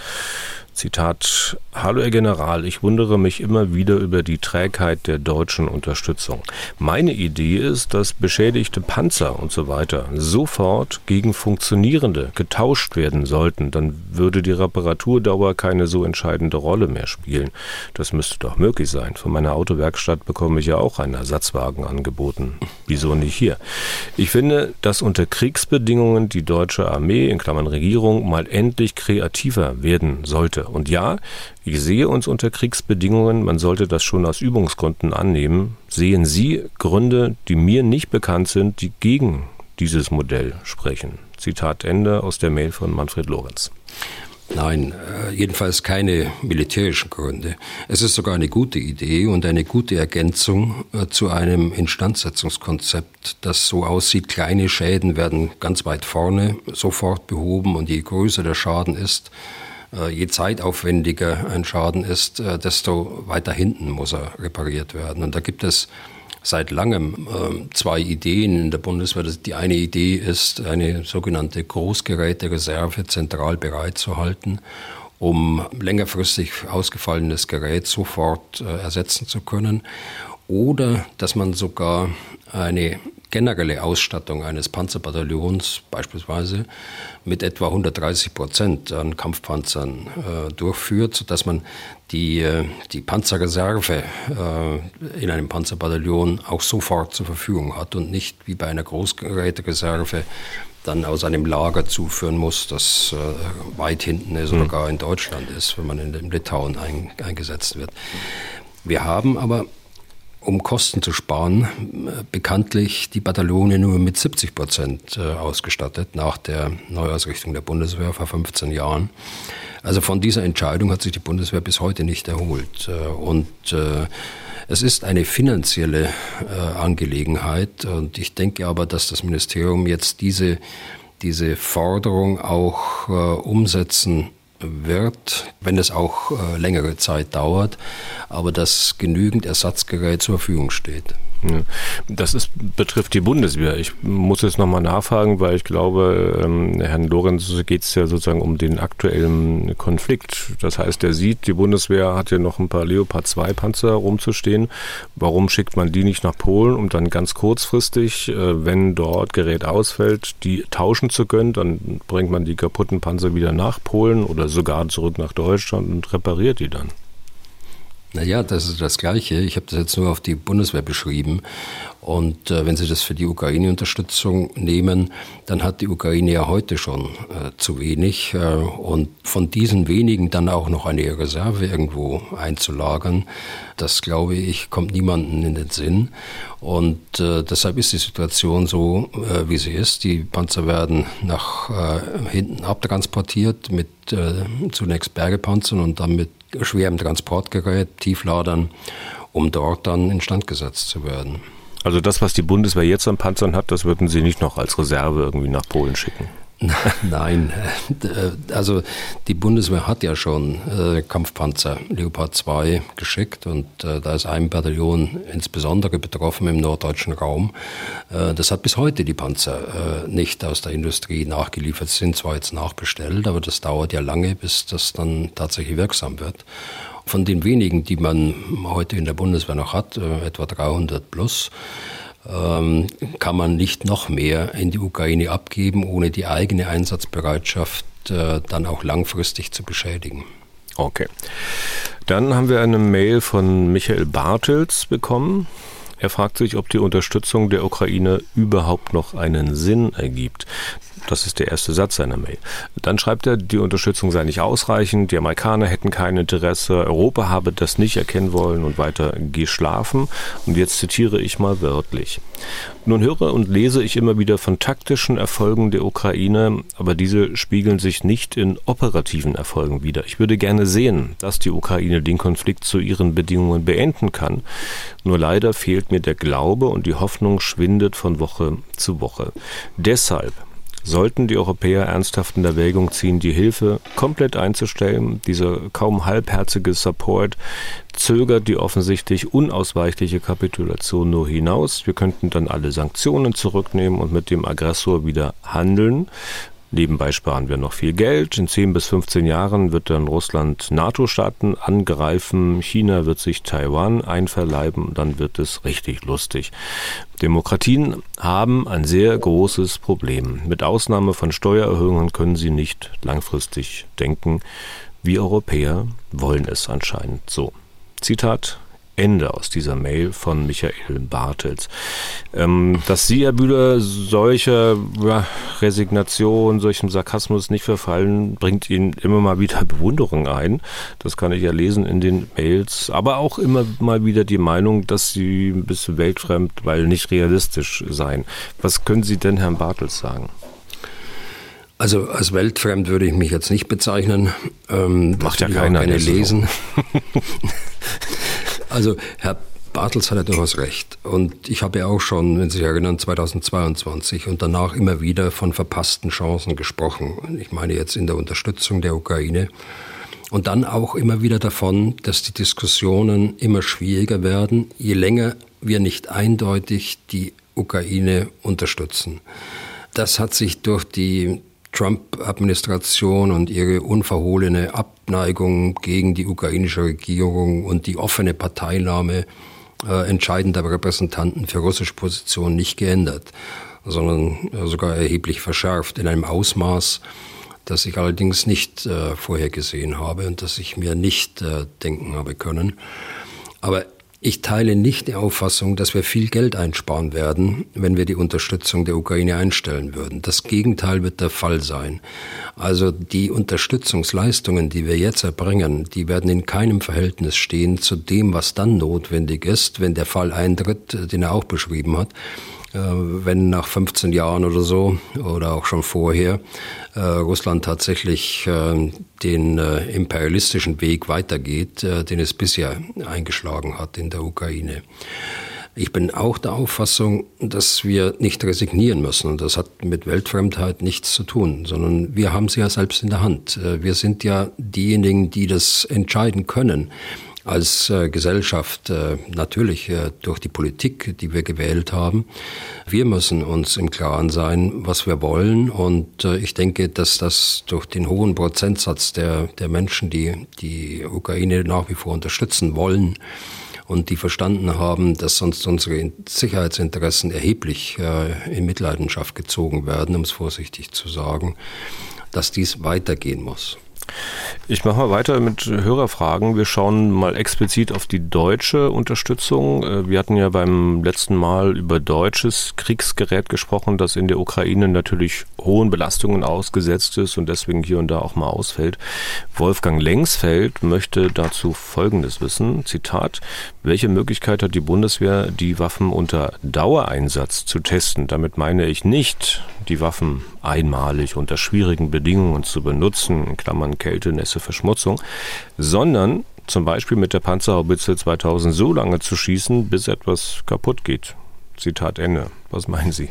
Zitat: Hallo Herr General, ich wundere mich immer wieder über die Trägheit der deutschen Unterstützung. Meine Idee ist, dass beschädigte Panzer und so weiter sofort gegen funktionierende getauscht werden sollten. Dann würde die Reparaturdauer keine so entscheidende Rolle mehr spielen. Das müsste doch möglich sein. Von meiner Autowerkstatt bekomme ich ja auch einen Ersatzwagen angeboten. Wieso nicht hier? Ich finde, dass unter Kriegsbedingungen die deutsche Armee, in Klammern Regierung, mal endlich kreativer werden sollte. Und ja, ich sehe uns unter Kriegsbedingungen, man sollte das schon aus Übungsgründen annehmen. Sehen Sie Gründe, die mir nicht bekannt sind, die gegen dieses Modell sprechen? Zitat Ende aus der Mail von Manfred Lorenz. Nein, jedenfalls keine militärischen Gründe. Es ist sogar eine gute Idee und eine gute Ergänzung zu einem Instandsetzungskonzept, das so aussieht: kleine Schäden werden ganz weit vorne sofort behoben und je größer der Schaden ist, je zeitaufwendiger ein Schaden ist, desto weiter hinten muss er repariert werden. Und da gibt es seit langem äh, zwei Ideen in der Bundeswehr. Die eine Idee ist, eine sogenannte Großgerätereserve zentral bereitzuhalten, um längerfristig ausgefallenes Gerät sofort äh, ersetzen zu können. Oder dass man sogar eine generelle Ausstattung eines Panzerbataillons beispielsweise mit etwa hundertdreißig Prozent an Kampfpanzern äh, durchführt, sodass man die, äh, die Panzerreserve äh, in einem Panzerbataillon auch sofort zur Verfügung hat und nicht wie bei einer Großgerätereserve dann aus einem Lager zuführen muss, das äh, weit hinten ist oder gar in Deutschland ist, wenn man in, in Litauen ein, eingesetzt wird. Wir haben aber, um Kosten zu sparen, bekanntlich die Bataillone nur mit siebzig Prozent ausgestattet nach der Neuausrichtung der Bundeswehr vor fünfzehn Jahren. Also von dieser Entscheidung hat sich die Bundeswehr bis heute nicht erholt. Und es ist eine finanzielle Angelegenheit. Und ich denke aber, dass das Ministerium jetzt diese, diese Forderung auch umsetzen wird, wenn es auch äh, längere Zeit dauert, aber dass genügend Ersatzgerät zur Verfügung steht. Das ist, betrifft die Bundeswehr. Ich muss jetzt nochmal nachfragen, weil ich glaube, ähm, Herrn Lorenz geht es ja sozusagen um den aktuellen Konflikt. Das heißt, er sieht, die Bundeswehr hat ja noch ein paar Leopard zwei Panzer rumzustehen. Warum schickt man die nicht nach Polen, um dann ganz kurzfristig, äh, wenn dort Gerät ausfällt, die tauschen zu können? Dann bringt man die kaputten Panzer wieder nach Polen oder sogar zurück nach Deutschland und repariert die dann. Naja, das ist das Gleiche. Ich habe das jetzt nur auf die Bundeswehr beschrieben. Und äh, wenn Sie das für die Ukraine-Unterstützung nehmen, dann hat die Ukraine ja heute schon äh, zu wenig. Äh, und von diesen wenigen dann auch noch eine Reserve irgendwo einzulagern, das, glaube ich, kommt niemandem in den Sinn. Und äh, deshalb ist die Situation so, äh, wie sie ist. Die Panzer werden nach äh, hinten abtransportiert mit äh, zunächst Bergepanzern und dann mit schwerem Transportgerät, Tiefladern, um dort dann instand gesetzt zu werden. Also das, was die Bundeswehr jetzt an Panzern hat, das würden Sie nicht noch als Reserve irgendwie nach Polen schicken? Nein, also die Bundeswehr hat ja schon äh, Kampfpanzer Leopard zwei geschickt und äh, da ist ein Bataillon insbesondere betroffen im norddeutschen Raum. Äh, das hat bis heute die Panzer äh, nicht aus der Industrie nachgeliefert, sind zwar jetzt nachbestellt, aber das dauert ja lange, bis das dann tatsächlich wirksam wird. Von den wenigen, die man heute in der Bundeswehr noch hat, äh, etwa dreihundert plus, kann man nicht noch mehr in die Ukraine abgeben, ohne die eigene Einsatzbereitschaft äh, dann auch langfristig zu beschädigen. Okay. Dann haben wir eine Mail von Michael Bartels bekommen. Er fragt sich, ob die Unterstützung der Ukraine überhaupt noch einen Sinn ergibt. Das ist der erste Satz seiner Mail. Dann schreibt er, die Unterstützung sei nicht ausreichend, die Amerikaner hätten kein Interesse, Europa habe das nicht erkennen wollen und weiter geschlafen. Und jetzt zitiere ich mal wörtlich. Nun höre und lese ich immer wieder von taktischen Erfolgen der Ukraine, aber diese spiegeln sich nicht in operativen Erfolgen wider. Ich würde gerne sehen, dass die Ukraine den Konflikt zu ihren Bedingungen beenden kann. Nur leider fehlt mir der Glaube und die Hoffnung schwindet von Woche zu Woche. Deshalb sollten die Europäer ernsthaft in Erwägung ziehen, die Hilfe komplett einzustellen. Dieser kaum halbherzige Support zögert die offensichtlich unausweichliche Kapitulation nur hinaus. Wir könnten dann alle Sanktionen zurücknehmen und mit dem Aggressor wieder handeln. Nebenbei sparen wir noch viel Geld. In zehn bis fünfzehn Jahren wird dann Russland NATO-Staaten angreifen. China wird sich Taiwan einverleiben. Dann wird es richtig lustig. Demokratien haben ein sehr großes Problem. Mit Ausnahme von Steuererhöhungen können sie nicht langfristig denken. Wir Europäer wollen es anscheinend so. Zitat Ende aus dieser Mail von Michael Bartels. Ähm, dass Sie, Herr Bühler, solcher ja, Resignation, solchem Sarkasmus nicht verfallen, bringt Ihnen immer mal wieder Bewunderung ein. Das kann ich ja lesen in den Mails. Aber auch immer mal wieder die Meinung, dass Sie ein bisschen weltfremd, weil nicht realistisch seien. Was können Sie denn Herrn Bartels sagen? Also als weltfremd würde ich mich jetzt nicht bezeichnen. Ähm, Macht ja keiner. Keine lesen. Also Herr Bartels hat ja durchaus recht. Und ich habe ja auch schon, wenn Sie sich erinnern, zweitausendzweiundzwanzig und danach immer wieder von verpassten Chancen gesprochen. Ich meine jetzt in der Unterstützung der Ukraine. Und dann auch immer wieder davon, dass die Diskussionen immer schwieriger werden, je länger wir nicht eindeutig die Ukraine unterstützen. Das hat sich durch die Trump-Administration und ihre unverhohlene Abneigung gegen die ukrainische Regierung und die offene Parteinahme äh, entscheidender Repräsentanten für russische Positionen nicht geändert, sondern äh, sogar erheblich verschärft in einem Ausmaß, das ich allerdings nicht äh, vorhergesehen habe und das ich mir nicht äh, denken habe können. Aber Ich teile nicht die Auffassung, dass wir viel Geld einsparen werden, wenn wir die Unterstützung der Ukraine einstellen würden. Das Gegenteil wird der Fall sein. Also die Unterstützungsleistungen, die wir jetzt erbringen, die werden in keinem Verhältnis stehen zu dem, was dann notwendig ist, wenn der Fall eintritt, den er auch beschrieben hat. Wenn nach fünfzehn Jahren oder so oder auch schon vorher äh, Russland tatsächlich äh, den äh, imperialistischen Weg weitergeht, äh, den es bisher eingeschlagen hat in der Ukraine. Ich bin auch der Auffassung, dass wir nicht resignieren müssen. Und das hat mit Weltfremdheit nichts zu tun, sondern wir haben sie ja selbst in der Hand. Wir sind ja diejenigen, die das entscheiden können. Als äh, Gesellschaft, äh, natürlich äh, durch die Politik, die wir gewählt haben. Wir müssen uns im Klaren sein, was wir wollen. Und äh, ich denke, dass das durch den hohen Prozentsatz der, der Menschen, die die Ukraine nach wie vor unterstützen wollen und die verstanden haben, dass sonst unsere Sicherheitsinteressen erheblich äh, in Mitleidenschaft gezogen werden, um es vorsichtig zu sagen, dass dies weitergehen muss. Ich mache mal weiter mit Hörerfragen. Wir schauen mal explizit auf die deutsche Unterstützung. Wir hatten ja beim letzten Mal über deutsches Kriegsgerät gesprochen, das in der Ukraine natürlich hohen Belastungen ausgesetzt ist und deswegen hier und da auch mal ausfällt. Wolfgang Lengsfeld möchte dazu Folgendes wissen, Zitat, welche Möglichkeit hat die Bundeswehr, die Waffen unter Dauereinsatz zu testen? Damit meine ich nicht, die Waffen einmalig unter schwierigen Bedingungen zu benutzen, in Klammern Kälte, Nässe, Verschmutzung, sondern zum Beispiel mit der Panzerhaubitze zweitausend so lange zu schießen, bis etwas kaputt geht. Zitat Ende. Was meinen Sie?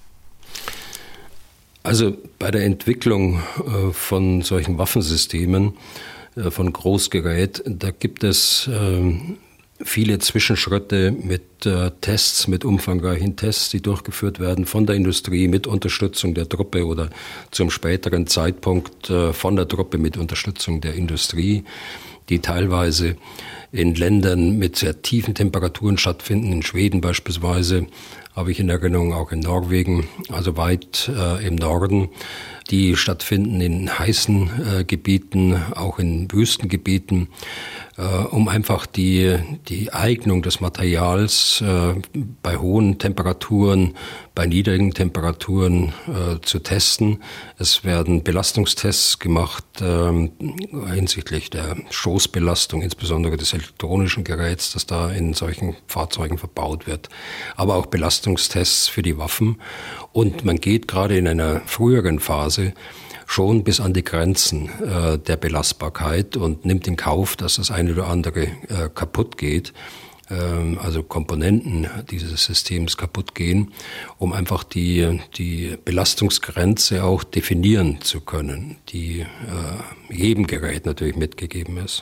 Also bei der Entwicklung äh, von solchen Waffensystemen, äh, von Großgerät, da gibt es äh, viele Zwischenschritte mit äh, Tests, mit umfangreichen Tests, die durchgeführt werden von der Industrie mit Unterstützung der Truppe oder zum späteren Zeitpunkt äh, von der Truppe mit Unterstützung der Industrie, die teilweise in Ländern mit sehr tiefen Temperaturen stattfinden, in Schweden beispielsweise, habe ich in Erinnerung, auch in Norwegen, also weit äh, im Norden, die stattfinden in heißen äh, Gebieten, auch in Wüstengebieten, äh, um einfach die, die Eignung des Materials äh, bei hohen Temperaturen, bei niedrigen Temperaturen äh, zu testen. Es werden Belastungstests gemacht äh, hinsichtlich der Stoßbelastung, insbesondere des elektronischen Geräts, das da in solchen Fahrzeugen verbaut wird, aber auch Belastungstests für die Waffen. Und man geht gerade in einer früheren Phase schon bis an die Grenzen äh, der Belastbarkeit und nimmt in Kauf, dass das eine oder andere äh, kaputt geht, ähm, also Komponenten dieses Systems kaputt gehen, um einfach die, die Belastungsgrenze auch definieren zu können, die äh, jedem Gerät natürlich mitgegeben ist.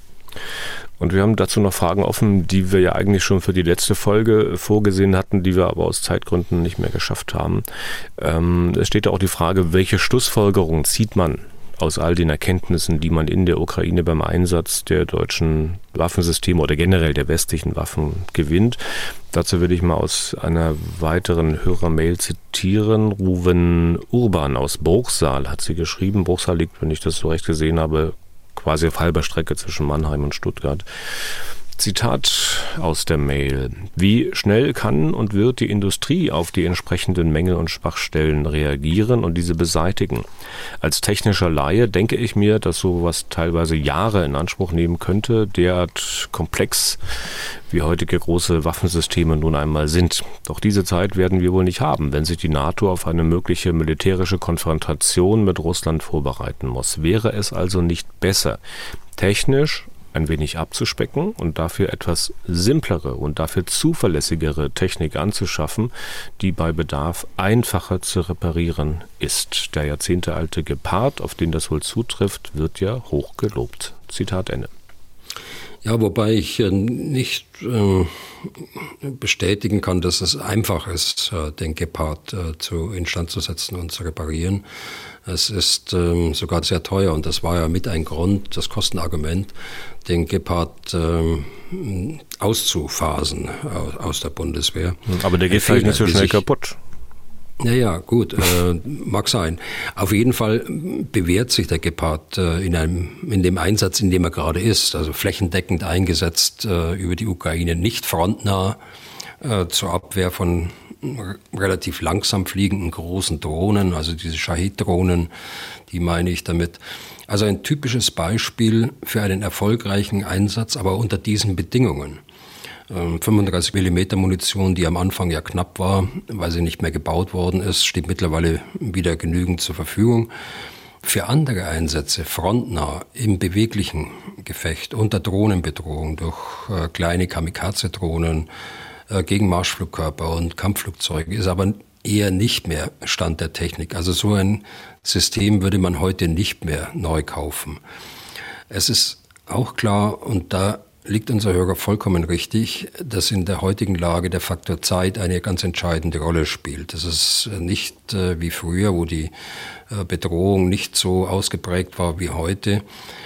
Und wir haben dazu noch Fragen offen, die wir ja eigentlich schon für die letzte Folge vorgesehen hatten, die wir aber aus Zeitgründen nicht mehr geschafft haben. Ähm, es steht da auch die Frage, welche Schlussfolgerungen zieht man aus all den Erkenntnissen, die man in der Ukraine beim Einsatz der deutschen Waffensysteme oder generell der westlichen Waffen gewinnt. Dazu will ich mal aus einer weiteren Hörermail zitieren. Ruven Urban aus Bruchsal hat sie geschrieben. Bruchsal liegt, wenn ich das so recht gesehen habe, quasi auf halber Strecke zwischen Mannheim und Stuttgart. Zitat aus der Mail. Wie schnell kann und wird die Industrie auf die entsprechenden Mängel und Schwachstellen reagieren und diese beseitigen? Als technischer Laie denke ich mir, dass sowas teilweise Jahre in Anspruch nehmen könnte, derart komplex wie heutige große Waffensysteme nun einmal sind. Doch diese Zeit werden wir wohl nicht haben, wenn sich die NATO auf eine mögliche militärische Konfrontation mit Russland vorbereiten muss. Wäre es also nicht besser, technisch ein wenig abzuspecken und dafür etwas simplere und dafür zuverlässigere Technik anzuschaffen, die bei Bedarf einfacher zu reparieren ist. Der jahrzehntealte Gepard, auf den das wohl zutrifft, wird ja hoch gelobt. Zitat Ende. Ja, wobei ich äh, nicht äh, bestätigen kann, dass es einfach ist, äh, den Gepard äh, zu instand zu setzen und zu reparieren. Es ist ähm, sogar sehr teuer und das war ja mit ein Grund, das Kostenargument, den Gepard ähm, auszuphasen aus, aus der Bundeswehr. Aber der geht vielleicht nicht so schnell kaputt. Naja, gut, äh, mag sein. Auf jeden Fall bewährt sich der Gepard äh, in, einem, in dem Einsatz, in dem er gerade ist, also flächendeckend eingesetzt äh, über die Ukraine, nicht frontnah äh, zur Abwehr von relativ langsam fliegenden großen Drohnen, also diese Shahid-Drohnen, die meine ich damit. Also ein typisches Beispiel für einen erfolgreichen Einsatz, aber unter diesen Bedingungen. fünfunddreißig Millimeter Munition, die am Anfang ja knapp war, weil sie nicht mehr gebaut worden ist, steht mittlerweile wieder genügend zur Verfügung. Für andere Einsätze, frontnah, im beweglichen Gefecht, unter Drohnenbedrohung durch äh, kleine Kamikaze-Drohnen äh, gegen Marschflugkörper und Kampfflugzeuge, ist aber eher nicht mehr Stand der Technik. Also so ein System würde man heute nicht mehr neu kaufen. Es ist auch klar, und da liegt unser Hörer vollkommen richtig, dass in der heutigen Lage der Faktor Zeit eine ganz entscheidende Rolle spielt. Das ist nicht äh, wie früher, wo die äh, Bedrohung nicht so ausgeprägt war wie heute.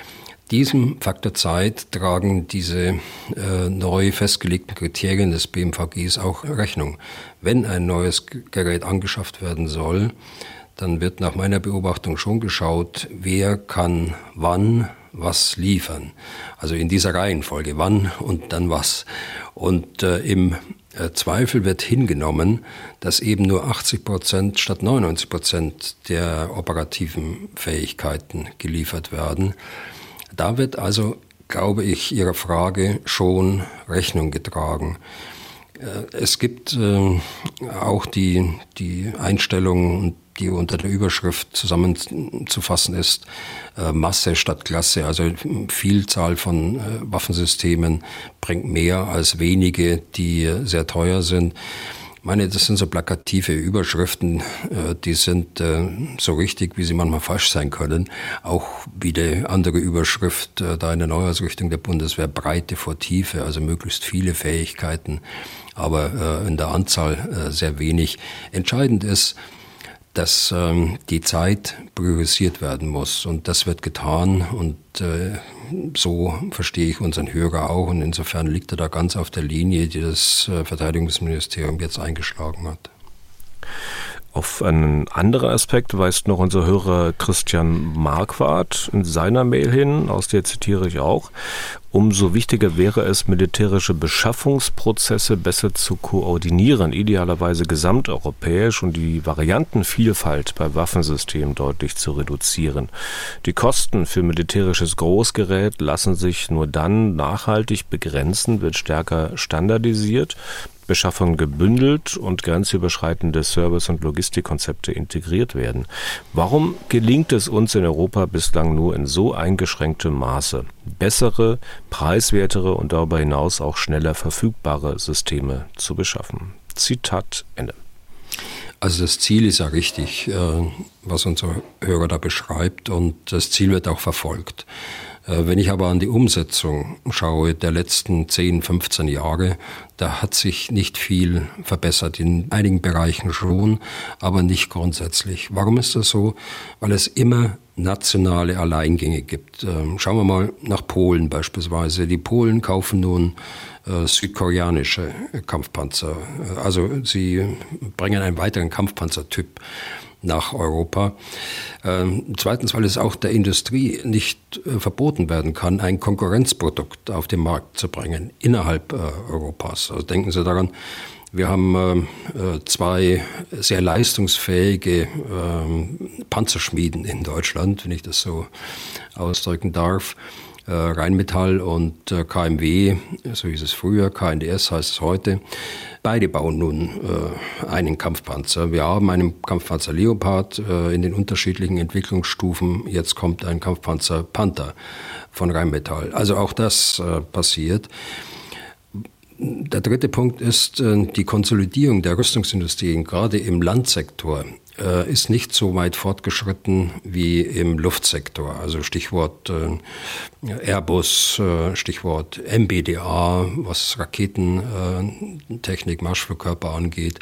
Diesem Faktor Zeit tragen diese äh, neu festgelegten Kriterien des B M V Gs auch Rechnung. Wenn ein neues Gerät angeschafft werden soll, dann wird nach meiner Beobachtung schon geschaut, wer kann wann was liefern. Also in dieser Reihenfolge, wann und dann was. Und äh, im äh, Zweifel wird hingenommen, dass eben nur achtzig Prozent statt neunundneunzig Prozent der operativen Fähigkeiten geliefert werden. Da wird also, glaube ich, Ihrer Frage schon Rechnung getragen. Äh, es gibt äh, auch die, die Einstellung, die unter der Überschrift zusammenzufassen ist, äh, Masse statt Klasse. Also Vielzahl von äh, Waffensystemen bringt mehr als wenige, die äh, sehr teuer sind. Ich meine, das sind so plakative Überschriften, äh, die sind äh, so richtig, wie sie manchmal falsch sein können. Auch wie die andere Überschrift äh, da in der Neuausrichtung der Bundeswehr, Breite vor Tiefe, also möglichst viele Fähigkeiten, aber äh, in der Anzahl äh, sehr wenig. Entscheidend ist, dass ähm, die Zeit priorisiert werden muss. Und das wird getan. Und äh, so verstehe ich unseren Hörer auch. Und insofern liegt er da ganz auf der Linie, die das äh, Verteidigungsministerium jetzt eingeschlagen hat. Auf einen anderen Aspekt weist noch unser Hörer Christian Marquardt in seiner Mail hin, aus der zitiere ich auch: Umso wichtiger wäre es, militärische Beschaffungsprozesse besser zu koordinieren, idealerweise gesamteuropäisch, und die Variantenvielfalt bei Waffensystemen deutlich zu reduzieren. Die Kosten für militärisches Großgerät lassen sich nur dann nachhaltig begrenzen, wird stärker standardisiert, Beschaffung gebündelt und grenzüberschreitende Service- und Logistikkonzepte integriert werden. Warum gelingt es uns in Europa bislang nur in so eingeschränktem Maße, bessere, preiswertere und darüber hinaus auch schneller verfügbare Systeme zu beschaffen? Zitat Ende. Also das Ziel ist ja richtig, was unser Hörer da beschreibt, und das Ziel wird auch verfolgt. Wenn ich aber an die Umsetzung schaue der letzten zehn, fünfzehn Jahre, da hat sich nicht viel verbessert, in einigen Bereichen schon, aber nicht grundsätzlich. Warum ist das so? Weil es immer nationale Alleingänge gibt. Schauen wir mal nach Polen beispielsweise. Die Polen kaufen nun äh, südkoreanische Kampfpanzer. Also sie bringen einen weiteren Kampfpanzertyp nach Europa. Ähm, zweitens, weil es auch der Industrie nicht äh, verboten werden kann, ein Konkurrenzprodukt auf den Markt zu bringen innerhalb äh, Europas. Also denken Sie daran, wir haben äh, zwei sehr leistungsfähige äh, Panzerschmieden in Deutschland, wenn ich das so ausdrücken darf. Äh, Rheinmetall und äh, K M W, so hieß es früher, K N D S heißt es heute. Beide bauen nun äh, einen Kampfpanzer. Wir haben einen Kampfpanzer Leopard äh, in den unterschiedlichen Entwicklungsstufen. Jetzt kommt ein Kampfpanzer Panther von Rheinmetall. Also auch das äh, passiert. Der dritte Punkt ist äh, die Konsolidierung der Rüstungsindustrie, gerade im Landsektor, äh, ist nicht so weit fortgeschritten wie im Luftsektor. Also Stichwort äh, Airbus, äh, Stichwort M B D A, was Raketentechnik, äh, Marschflugkörper angeht.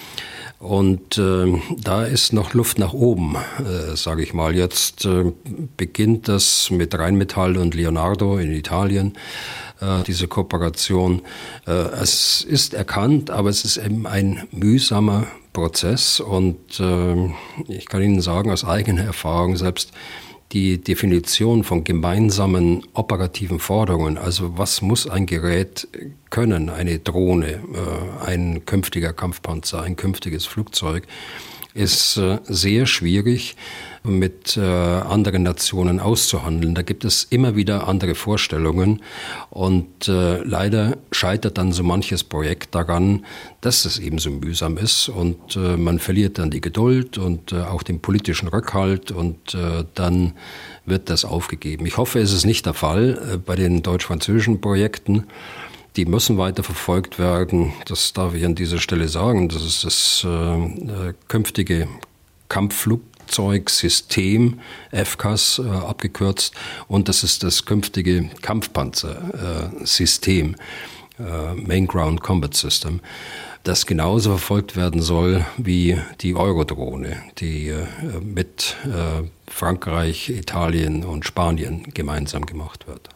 Und äh, da ist noch Luft nach oben, äh, sage ich mal. Jetzt äh, beginnt das mit Rheinmetall und Leonardo in Italien. diese Kooperation. Es ist erkannt, aber es ist eben ein mühsamer Prozess und ich kann Ihnen sagen, aus eigener Erfahrung, selbst die Definition von gemeinsamen operativen Forderungen, also was muss ein Gerät können, eine Drohne, ein künftiger Kampfpanzer, ein künftiges Flugzeug, ist sehr schwierig mit anderen Nationen auszuhandeln. Da gibt es immer wieder andere Vorstellungen und leider scheitert dann so manches Projekt daran, dass es eben so mühsam ist und man verliert dann die Geduld und auch den politischen Rückhalt und dann wird das aufgegeben. Ich hoffe, es ist nicht der Fall bei den deutsch-französischen Projekten. Die müssen weiter verfolgt werden. Das darf ich an dieser Stelle sagen. Das ist das äh, künftige Kampfflugzeugsystem, F C A S äh, abgekürzt, und das ist das künftige Kampfpanzersystem, äh, Main Ground Combat System, das genauso verfolgt werden soll wie die Eurodrohne, die äh, mit äh, Frankreich, Italien und Spanien gemeinsam gemacht wird.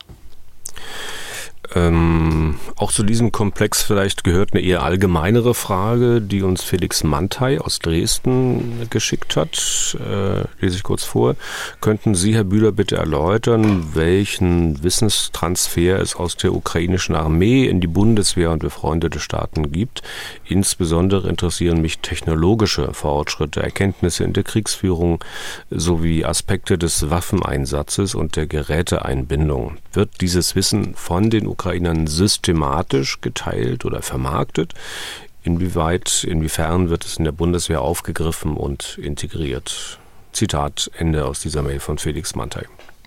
Ähm, auch zu diesem Komplex vielleicht gehört eine eher allgemeinere Frage, die uns Felix Mantei aus Dresden geschickt hat. Äh, lese ich kurz vor. Könnten Sie, Herr Bühler, bitte erläutern, welchen Wissenstransfer es aus der ukrainischen Armee in die Bundeswehr und befreundete Staaten gibt? Insbesondere interessieren mich technologische Fortschritte, Erkenntnisse in der Kriegsführung sowie Aspekte des Waffeneinsatzes und der Geräteeinbindung. Wird dieses Wissen von den Ukrainern systematisch geteilt oder vermarktet? Inwieweit, inwiefern wird es in der Bundeswehr aufgegriffen und integriert? Zitat Ende aus dieser Mail von Felix Mantei.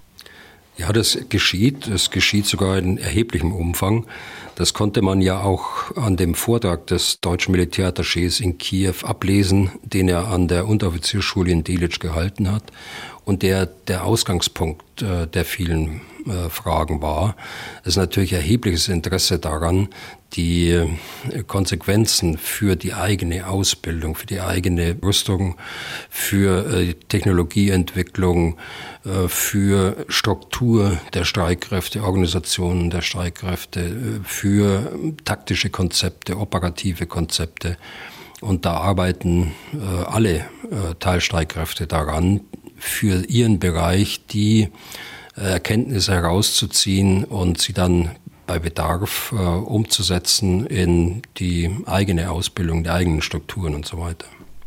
Ja, das geschieht. Es geschieht sogar in erheblichem Umfang. Das konnte man ja auch an dem Vortrag des deutschen Militärattachés in Kiew ablesen, den er an der Unteroffiziersschule in Delitzsch gehalten hat und der der Ausgangspunkt äh, der vielen äh, Fragen war. Es ist natürlich erhebliches Interesse daran, die äh, Konsequenzen für die eigene Ausbildung, für die eigene Rüstung, für äh, Technologieentwicklung, äh, für Struktur der Streitkräfte, Organisationen der Streitkräfte, äh, für taktische Konzepte, operative Konzepte. Und da arbeiten äh, alle äh, Teilstreitkräfte daran, für ihren Bereich die äh, Erkenntnisse herauszuziehen und sie dann bei Bedarf äh, umzusetzen in die eigene Ausbildung, die eigenen Strukturen und so weiter.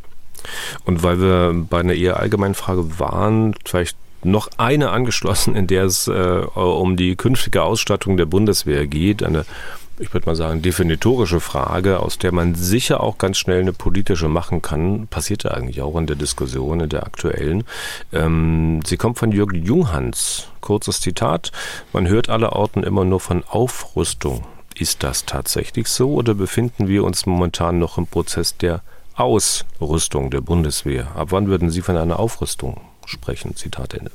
Und weil wir bei einer eher allgemeinen Frage waren, vielleicht noch eine angeschlossen, in der es äh, um die künftige Ausstattung der Bundeswehr geht, eine, ich würde mal sagen, definitorische Frage, aus der man sicher auch ganz schnell eine politische machen kann, passiert ja eigentlich auch in der Diskussion, in der aktuellen. Ähm, sie kommt von Jürgen Junghans. Kurzes Zitat: Man hört allerorten immer nur von Aufrüstung. Ist das tatsächlich so oder befinden wir uns momentan noch im Prozess der Ausrüstung der Bundeswehr? Ab wann würden Sie von einer Aufrüstung sprechen? Zitat Ende.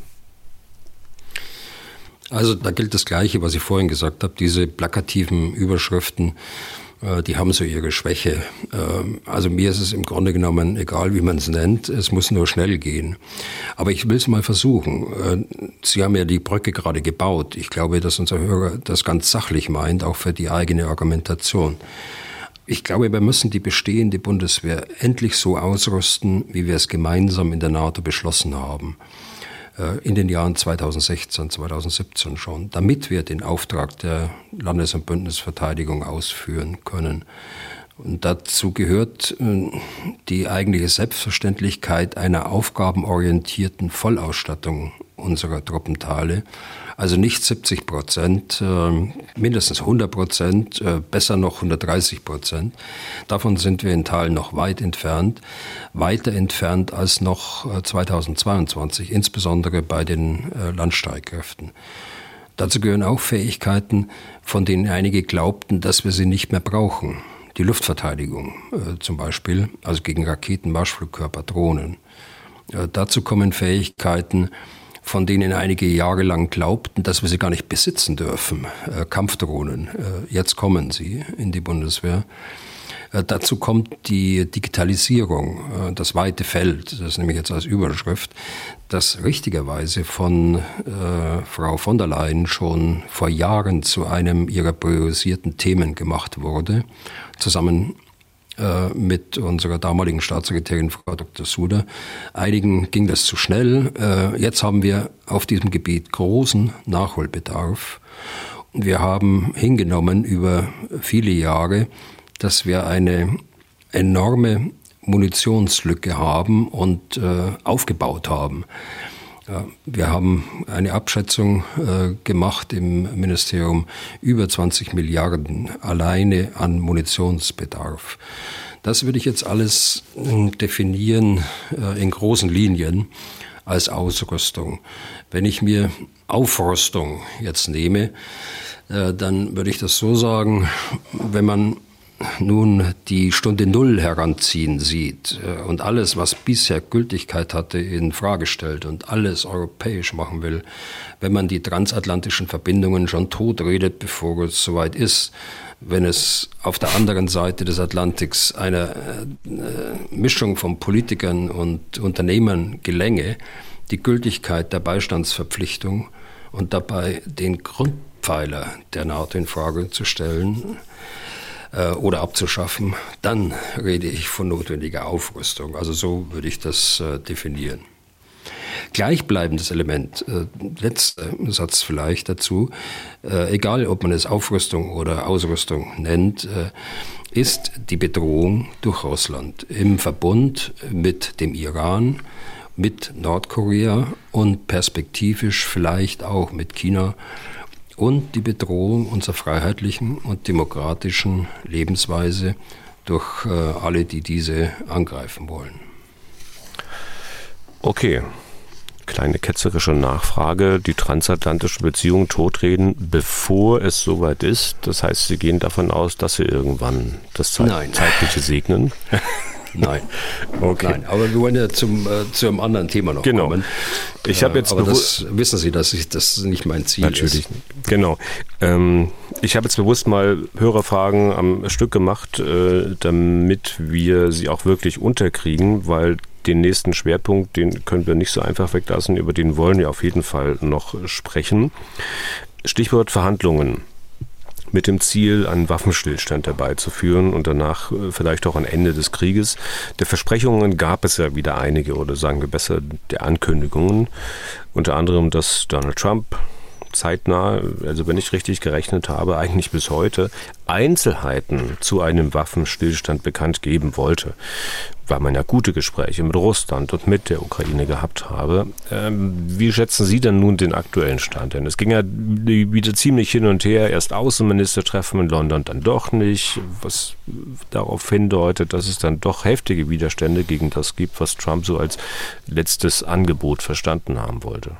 Also da gilt das Gleiche, was ich vorhin gesagt habe. Diese plakativen Überschriften, äh, die haben so ihre Schwäche. Äh, also mir ist es im Grunde genommen egal, wie man es nennt. Es muss nur schnell gehen. Aber ich will es mal versuchen. Äh, Sie haben ja die Brücke gerade gebaut. Ich glaube, dass unser Hörer das ganz sachlich meint, auch für die eigene Argumentation. Ich glaube, wir müssen die bestehende Bundeswehr endlich so ausrüsten, wie wir es gemeinsam in der NATO beschlossen haben. In den Jahren zweitausendsechzehn, zweitausendsiebzehn schon, damit wir den Auftrag der Landes- und Bündnisverteidigung ausführen können. Und dazu gehört die eigentliche Selbstverständlichkeit einer aufgabenorientierten Vollausstattung unserer Truppenteile. Also nicht siebzig Prozent, mindestens hundert Prozent, besser noch hundertdreißig Prozent. Davon sind wir in Teilen noch weit entfernt, weiter entfernt als noch zweitausendzweiundzwanzig, insbesondere bei den Landstreitkräften. Dazu gehören auch Fähigkeiten, von denen einige glaubten, dass wir sie nicht mehr brauchen. Die Luftverteidigung äh, zum Beispiel, also gegen Raketen, Marschflugkörper, Drohnen. Äh, dazu kommen Fähigkeiten, von denen einige jahrelang glaubten, dass wir sie gar nicht besitzen dürfen. Äh, Kampfdrohnen, äh, jetzt kommen sie in die Bundeswehr. Äh, dazu kommt die Digitalisierung, äh, das weite Feld, das nehme ich jetzt als Überschrift, das richtigerweise von äh, Frau von der Leyen schon vor Jahren zu einem ihrer priorisierten Themen gemacht wurde, zusammen äh, mit unserer damaligen Staatssekretärin Frau Doktor Suder. Einigen ging das zu schnell. Äh, jetzt haben wir auf diesem Gebiet großen Nachholbedarf. Wir haben hingenommen über viele Jahre, dass wir eine enorme Munitionslücke haben und äh, aufgebaut haben. Ja, wir haben eine Abschätzung äh, gemacht im Ministerium, über zwanzig Milliarden alleine an Munitionsbedarf. Das würde ich jetzt alles äh, definieren äh, in großen Linien als Ausrüstung. Wenn ich mir Aufrüstung jetzt nehme, äh, dann würde ich das so sagen, wenn man nun die Stunde Null heranziehen sieht und alles, was bisher Gültigkeit hatte, in Frage stellt und alles europäisch machen will, wenn man die transatlantischen Verbindungen schon totredet, bevor es soweit ist, wenn es auf der anderen Seite des Atlantiks eine äh, Mischung von Politikern und Unternehmern gelänge, die Gültigkeit der Beistandsverpflichtung und dabei den Grundpfeiler der NATO in Frage zu stellen oder abzuschaffen, dann rede ich von notwendiger Aufrüstung. Also so würde ich das äh, definieren. Gleichbleibendes Element, äh, letzter Satz vielleicht dazu, äh, egal ob man es Aufrüstung oder Ausrüstung nennt, äh, ist die Bedrohung durch Russland im Verbund mit dem Iran, mit Nordkorea und perspektivisch vielleicht auch mit China und die Bedrohung unserer freiheitlichen und demokratischen Lebensweise durch äh, alle, die diese angreifen wollen. Okay, kleine ketzerische Nachfrage. Die transatlantischen Beziehungen totreden, bevor es soweit ist. Das heißt, Sie gehen davon aus, dass Sie irgendwann das Zeit- Nein. Zeitliche segnen? Nein. Okay. Nein, aber wir wollen ja zum, äh, zu einem anderen Thema noch genau. kommen. Ich habe jetzt aber das wissen Sie, dass ich, das nicht mein Ziel Natürlich. ist. Natürlich, genau. Ähm, ich habe jetzt bewusst mal Hörerfragen am Stück gemacht, äh, damit wir sie auch wirklich unterkriegen, weil den nächsten Schwerpunkt, den können wir nicht so einfach weglassen, über den wollen wir auf jeden Fall noch sprechen. Stichwort Verhandlungen. Mit dem Ziel, einen Waffenstillstand herbeizuführen und danach vielleicht auch ein Ende des Krieges. Der Versprechungen gab es ja wieder einige, oder sagen wir besser, der Ankündigungen. Unter anderem, dass Donald Trump zeitnah, also wenn ich richtig gerechnet habe, eigentlich bis heute Einzelheiten zu einem Waffenstillstand bekannt geben wollte, weil man ja gute Gespräche mit Russland und mit der Ukraine gehabt habe. Ähm, wie schätzen Sie denn nun den aktuellen Stand? Denn es ging ja wieder ziemlich hin und her, erst Außenministertreffen in London, dann doch nicht, was darauf hindeutet, dass es dann doch heftige Widerstände gegen das gibt, was Trump so als letztes Angebot verstanden haben wollte.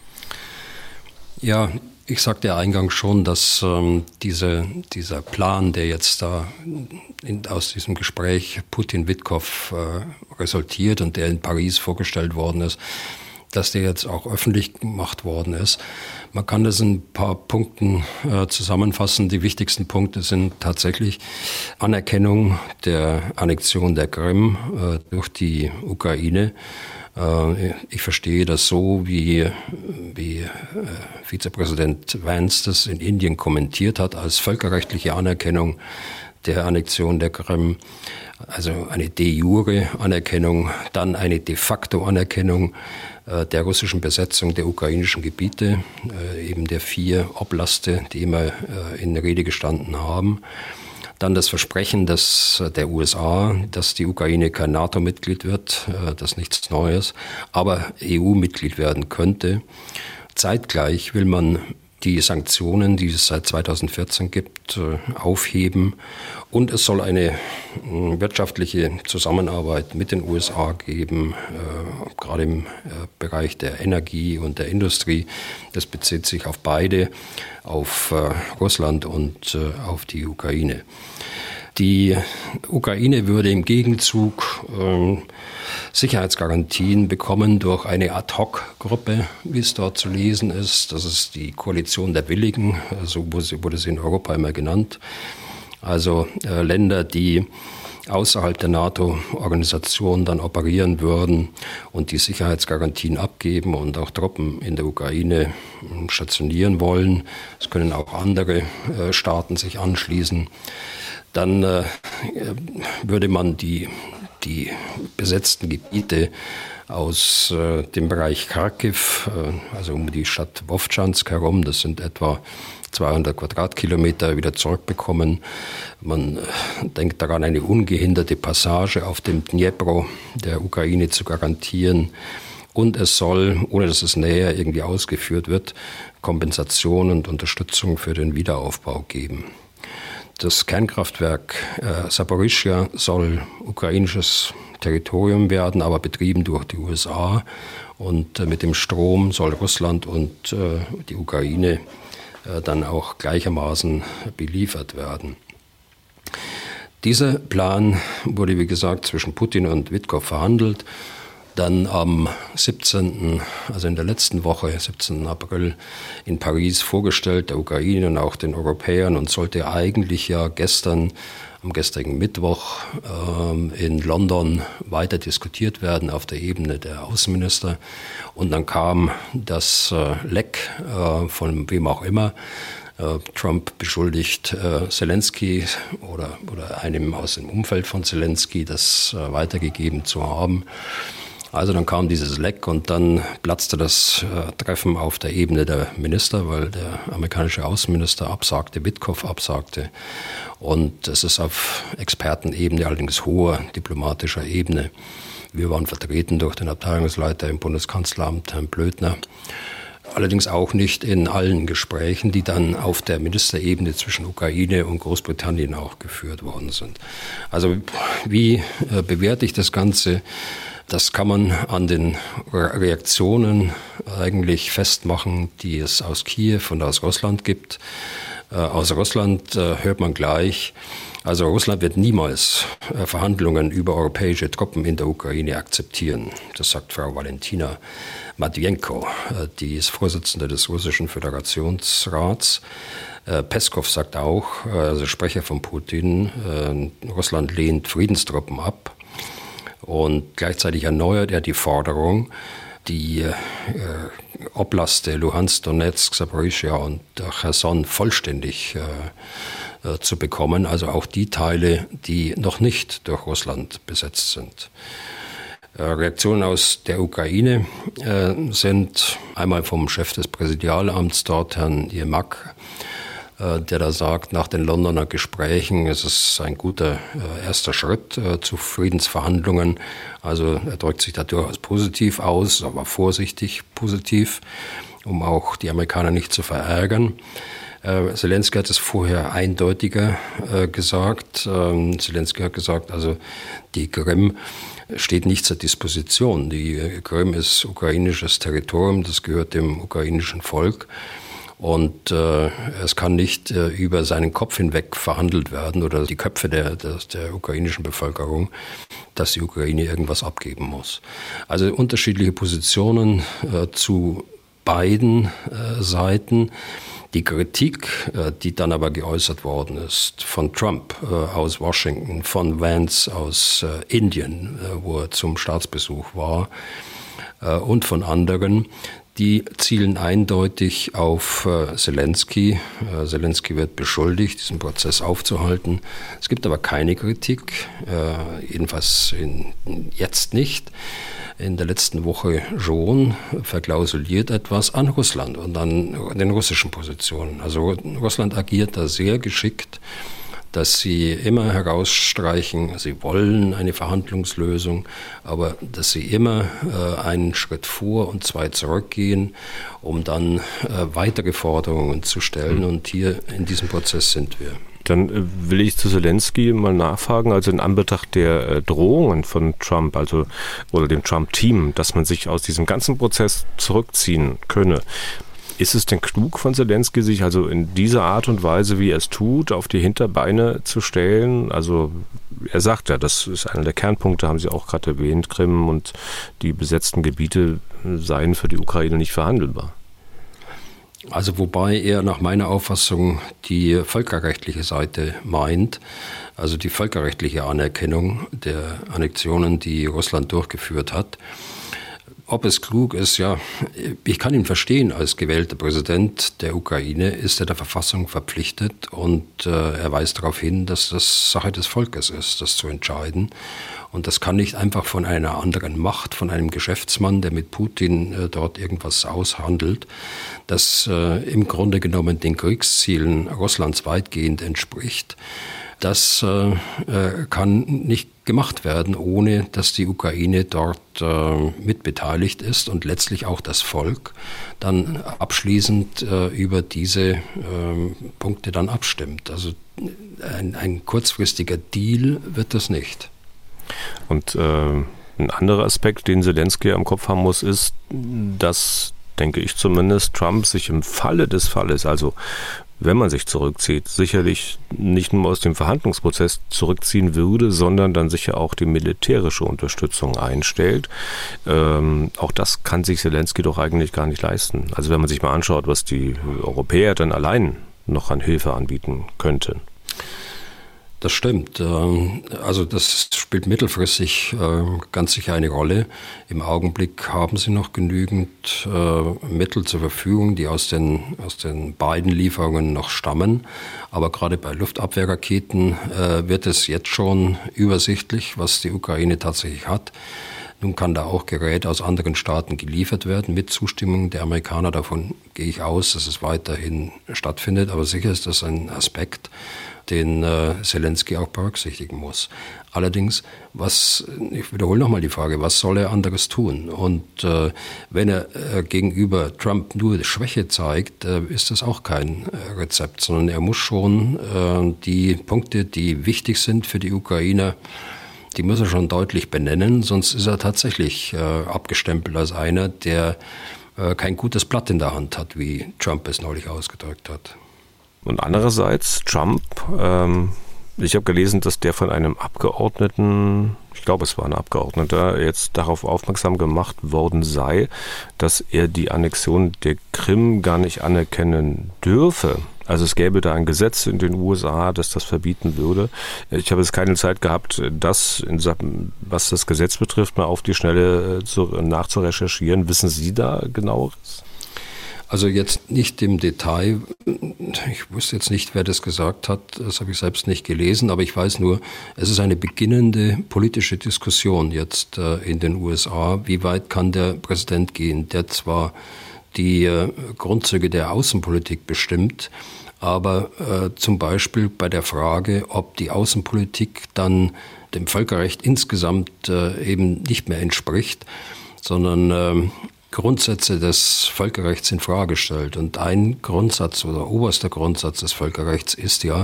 Ja, ich sagte ja eingangs schon, dass ähm, diese, dieser Plan, der jetzt da in, aus diesem Gespräch Putin-Witkow äh, resultiert und der in Paris vorgestellt worden ist, dass der jetzt auch öffentlich gemacht worden ist. Man kann das in ein paar Punkten äh, zusammenfassen. Die wichtigsten Punkte sind tatsächlich Anerkennung der Annexion der Krim äh, durch die Ukraine. Ich verstehe das so, wie, wie Vizepräsident Vance das in Indien kommentiert hat, als völkerrechtliche Anerkennung der Annexion der Krim, also eine de jure Anerkennung, dann eine de facto Anerkennung der russischen Besetzung der ukrainischen Gebiete, eben der vier Oblaste, die immer in Rede gestanden haben. Dann das Versprechen des, der U S A, dass die Ukraine kein NATO-Mitglied wird, das ist nichts Neues, aber E U-Mitglied werden könnte. Zeitgleich will man die Sanktionen, die es seit zweitausendvierzehn gibt, aufheben. Und es soll eine wirtschaftliche Zusammenarbeit mit den U S A geben, äh, gerade im äh, Bereich der Energie und der Industrie. Das bezieht sich auf beide, auf äh, Russland und äh, auf die Ukraine. Die Ukraine würde im Gegenzug äh, Sicherheitsgarantien bekommen durch eine Ad-Hoc-Gruppe, wie es dort zu lesen ist. Das ist die Koalition der Willigen, so wurde sie in Europa immer genannt. Also äh, Länder, die außerhalb der NATO-Organisation dann operieren würden und die Sicherheitsgarantien abgeben und auch Truppen in der Ukraine stationieren wollen. Es können auch andere äh, Staaten sich anschließen. Dann äh, würde man die, die besetzten Gebiete aus äh, dem Bereich Kharkiv, äh, also um die Stadt Wowtschansk herum, das sind etwa zweihundert Quadratkilometer, wieder zurückbekommen. Man äh, denkt daran, eine ungehinderte Passage auf dem Dnjepr der Ukraine zu garantieren. Und es soll, ohne dass es näher irgendwie ausgeführt wird, Kompensation und Unterstützung für den Wiederaufbau geben. Das Kernkraftwerk äh, Saporischschja soll ukrainisches Territorium werden, aber betrieben durch die U S A. Und äh, mit dem Strom soll Russland und äh, die Ukraine äh, dann auch gleichermaßen beliefert werden. Dieser Plan wurde, wie gesagt, zwischen Putin und Witkow verhandelt. Dann am siebzehnten, also in der letzten Woche, siebzehnten April, in Paris vorgestellt, der Ukraine und auch den Europäern, und sollte eigentlich ja gestern, am gestrigen Mittwoch, ähm, in London weiter diskutiert werden auf der Ebene der Außenminister. Und dann kam das äh, Leck äh, von wem auch immer. Äh, Trump beschuldigt äh, Zelensky oder, oder einem aus dem Umfeld von Zelensky, das äh, weitergegeben zu haben. Also dann kam dieses Leck und dann platzte das äh, Treffen auf der Ebene der Minister, weil der amerikanische Außenminister absagte, Witkow absagte. Und es ist auf Expertenebene, allerdings hoher diplomatischer Ebene. Wir waren vertreten durch den Abteilungsleiter im Bundeskanzleramt, Herrn Blödner. Allerdings auch nicht in allen Gesprächen, die dann auf der Ministerebene zwischen Ukraine und Großbritannien auch geführt worden sind. Also wie äh, bewerte ich das Ganze? Das kann man an den Reaktionen eigentlich festmachen, die es aus Kiew und aus Russland gibt. Äh, aus Russland äh, hört man gleich, also Russland wird niemals äh, Verhandlungen über europäische Truppen in der Ukraine akzeptieren. Das sagt Frau Valentina Matvienko, äh, die ist Vorsitzende des Russischen Föderationsrats. Äh, Peskow sagt auch, äh, also Sprecher von Putin, äh, Russland lehnt Friedenstruppen ab. Und gleichzeitig erneuert er die Forderung, die äh, Oblaste Luhansk, Donetsk, Saporischschja und Cherson vollständig äh, äh, zu bekommen, also auch die Teile, die noch nicht durch Russland besetzt sind. Äh, Reaktionen aus der Ukraine äh, sind einmal vom Chef des Präsidialamts dort, Herrn Jemak, der da sagt, nach den Londoner Gesprächen ist es ein guter äh, erster Schritt äh, zu Friedensverhandlungen. Also er drückt sich da durchaus positiv aus, aber vorsichtig positiv, um auch die Amerikaner nicht zu verärgern. Äh, Zelensky hat es vorher eindeutiger äh, gesagt. Ähm, Zelensky hat gesagt, also die Krim steht nicht zur Disposition. Die äh, Krim ist ukrainisches Territorium, das gehört dem ukrainischen Volk. Und äh, es kann nicht äh, über seinen Kopf hinweg verhandelt werden oder die Köpfe der, der, der ukrainischen Bevölkerung, dass die Ukraine irgendwas abgeben muss. Also unterschiedliche Positionen äh, zu beiden äh, Seiten. Die Kritik, äh, die dann aber geäußert worden ist von Trump äh, aus Washington, von Vance aus äh, Indien, äh, wo er zum Staatsbesuch war, äh, und von anderen, die zielen eindeutig auf äh, Zelensky. Äh, Zelensky wird beschuldigt, diesen Prozess aufzuhalten. Es gibt aber keine Kritik, äh, jedenfalls in, jetzt nicht. In der letzten Woche schon verklausuliert etwas an Russland und an den russischen Positionen. Also Russland agiert da sehr geschickt, dass sie immer herausstreichen, sie wollen eine Verhandlungslösung, aber dass sie immer äh, einen Schritt vor und zwei zurückgehen, um dann äh, weitere Forderungen zu stellen. Und hier in diesem Prozess sind wir. Dann äh, will ich zu Zelensky mal nachfragen, also in Anbetracht der äh, Drohungen von Trump, also oder dem Trump-Team, dass man sich aus diesem ganzen Prozess zurückziehen könne. Ist es denn klug von Zelensky, sich also in dieser Art und Weise, wie er es tut, auf die Hinterbeine zu stellen? Also er sagt ja, das ist einer der Kernpunkte, haben Sie auch gerade erwähnt, Krim und die besetzten Gebiete seien für die Ukraine nicht verhandelbar. Also wobei er nach meiner Auffassung die völkerrechtliche Seite meint, also die völkerrechtliche Anerkennung der Annexionen, die Russland durchgeführt hat. Ob es klug ist, ja, ich kann ihn verstehen. Als gewählter Präsident der Ukraine ist er der Verfassung verpflichtet und äh, er weist darauf hin, dass das Sache des Volkes ist, das zu entscheiden. Und das kann nicht einfach von einer anderen Macht, von einem Geschäftsmann, der mit Putin äh, dort irgendwas aushandelt, das äh, im Grunde genommen den Kriegszielen Russlands weitgehend entspricht. Das äh, kann nicht gemacht werden, ohne dass die Ukraine dort äh, mitbeteiligt ist und letztlich auch das Volk dann abschließend äh, über diese äh, Punkte dann abstimmt. Also ein, ein kurzfristiger Deal wird das nicht. Und äh, ein anderer Aspekt, den Zelensky am Kopf haben muss, ist, dass, denke ich zumindest, Trump sich im Falle des Falles, also wenn man sich zurückzieht, sicherlich nicht nur aus dem Verhandlungsprozess zurückziehen würde, sondern dann sicher auch die militärische Unterstützung einstellt. Ähm, auch das kann sich Zelensky doch eigentlich gar nicht leisten. Also wenn man sich mal anschaut, was die Europäer dann allein noch an Hilfe anbieten könnten. Das stimmt. Also das spielt mittelfristig ganz sicher eine Rolle. Im Augenblick haben sie noch genügend Mittel zur Verfügung, die aus den, aus den beiden Lieferungen noch stammen. Aber gerade bei Luftabwehrraketen wird es jetzt schon übersichtlich, was die Ukraine tatsächlich hat. Nun kann da auch Gerät aus anderen Staaten geliefert werden, mit Zustimmung der Amerikaner. Davon gehe ich aus, dass es weiterhin stattfindet. Aber sicher ist das ein Aspekt, den äh, Zelensky auch berücksichtigen muss. Allerdings, was, ich wiederhole nochmal die Frage, was soll er anderes tun? Und äh, wenn er äh, gegenüber Trump nur Schwäche zeigt, äh, ist das auch kein äh, Rezept, sondern er muss schon äh, die Punkte, die wichtig sind für die Ukrainer, die muss er schon deutlich benennen, sonst ist er tatsächlich äh, abgestempelt als einer, der äh, kein gutes Blatt in der Hand hat, wie Trump es neulich ausgedrückt hat. Und andererseits Trump, ähm, ich habe gelesen, dass der von einem Abgeordneten, ich glaube es war ein Abgeordneter, jetzt darauf aufmerksam gemacht worden sei, dass er die Annexion der Krim gar nicht anerkennen dürfe. Also es gäbe da ein Gesetz in den U S A, das das verbieten würde. Ich habe jetzt keine Zeit gehabt, das, in Sachen, was das Gesetz betrifft, mal auf die Schnelle zu, nachzurecherchieren. Wissen Sie da genaueres? Also jetzt nicht im Detail, ich wusste jetzt nicht, wer das gesagt hat, das habe ich selbst nicht gelesen, aber ich weiß nur, es ist eine beginnende politische Diskussion jetzt äh, in den U S A. Wie weit kann der Präsident gehen, der zwar die äh, Grundzüge der Außenpolitik bestimmt, aber äh, zum Beispiel bei der Frage, ob die Außenpolitik dann dem Völkerrecht insgesamt äh, eben nicht mehr entspricht, sondern äh, Grundsätze des Völkerrechts in Frage stellt. Und ein Grundsatz oder oberster Grundsatz des Völkerrechts ist ja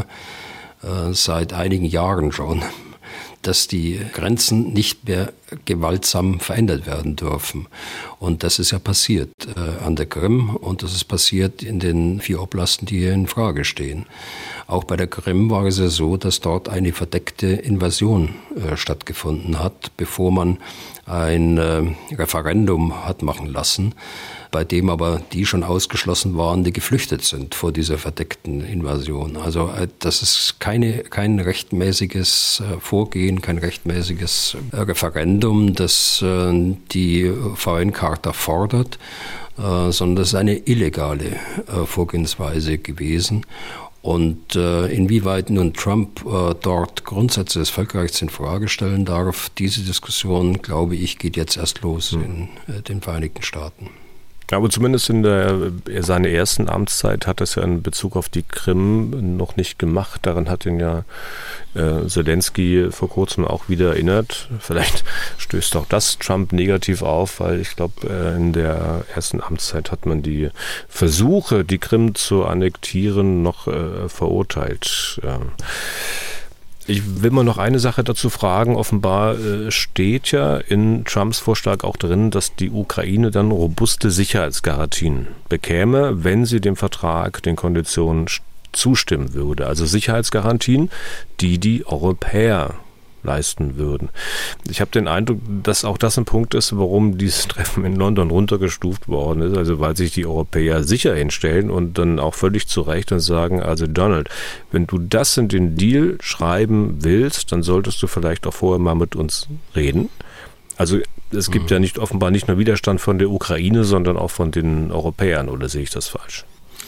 äh, seit einigen Jahren schon, dass die Grenzen nicht mehr gewaltsam verändert werden dürfen. Und das ist ja passiert äh, an der Krim und das ist passiert in den vier Oblasten, die hier in Frage stehen. Auch bei der Krim war es ja so, dass dort eine verdeckte Invasion äh, stattgefunden hat, bevor man ein äh, Referendum hat machen lassen, bei dem aber die schon ausgeschlossen waren, die geflüchtet sind vor dieser verdeckten Invasion. Also äh, das ist keine, kein rechtmäßiges äh, Vorgehen, kein rechtmäßiges äh, Referendum, das äh, die V N-Charta fordert, äh, sondern das ist eine illegale äh, Vorgehensweise gewesen. Und äh, inwieweit nun Trump äh, dort Grundsätze des Völkerrechts in Frage stellen darf, diese Diskussion, glaube ich, geht jetzt erst los in äh, den Vereinigten Staaten. Aber zumindest in der, seiner ersten Amtszeit hat es ja in Bezug auf die Krim noch nicht gemacht. Daran hat ihn ja äh, Zelensky vor kurzem auch wieder erinnert. Vielleicht stößt auch das Trump negativ auf, weil ich glaube, äh, in der ersten Amtszeit hat man die Versuche, die Krim zu annektieren, noch äh, verurteilt. Ja. Ich will mal noch eine Sache dazu fragen. Offenbar äh, steht ja in Trumps Vorschlag auch drin, dass die Ukraine dann robuste Sicherheitsgarantien bekäme, wenn sie dem Vertrag, den Konditionen zustimmen würde. Also Sicherheitsgarantien, die die Europäer leisten würden. Ich habe den Eindruck, dass auch das ein Punkt ist, warum dieses Treffen in London runtergestuft worden ist, also weil sich die Europäer sicher hinstellen und dann auch völlig zu Recht und sagen, also Donald, wenn du das in den Deal schreiben willst, dann solltest du vielleicht auch vorher mal mit uns reden. Also es gibt mhm. ja nicht offenbar nicht nur Widerstand von der Ukraine, sondern auch von den Europäern, oder sehe ich das falsch?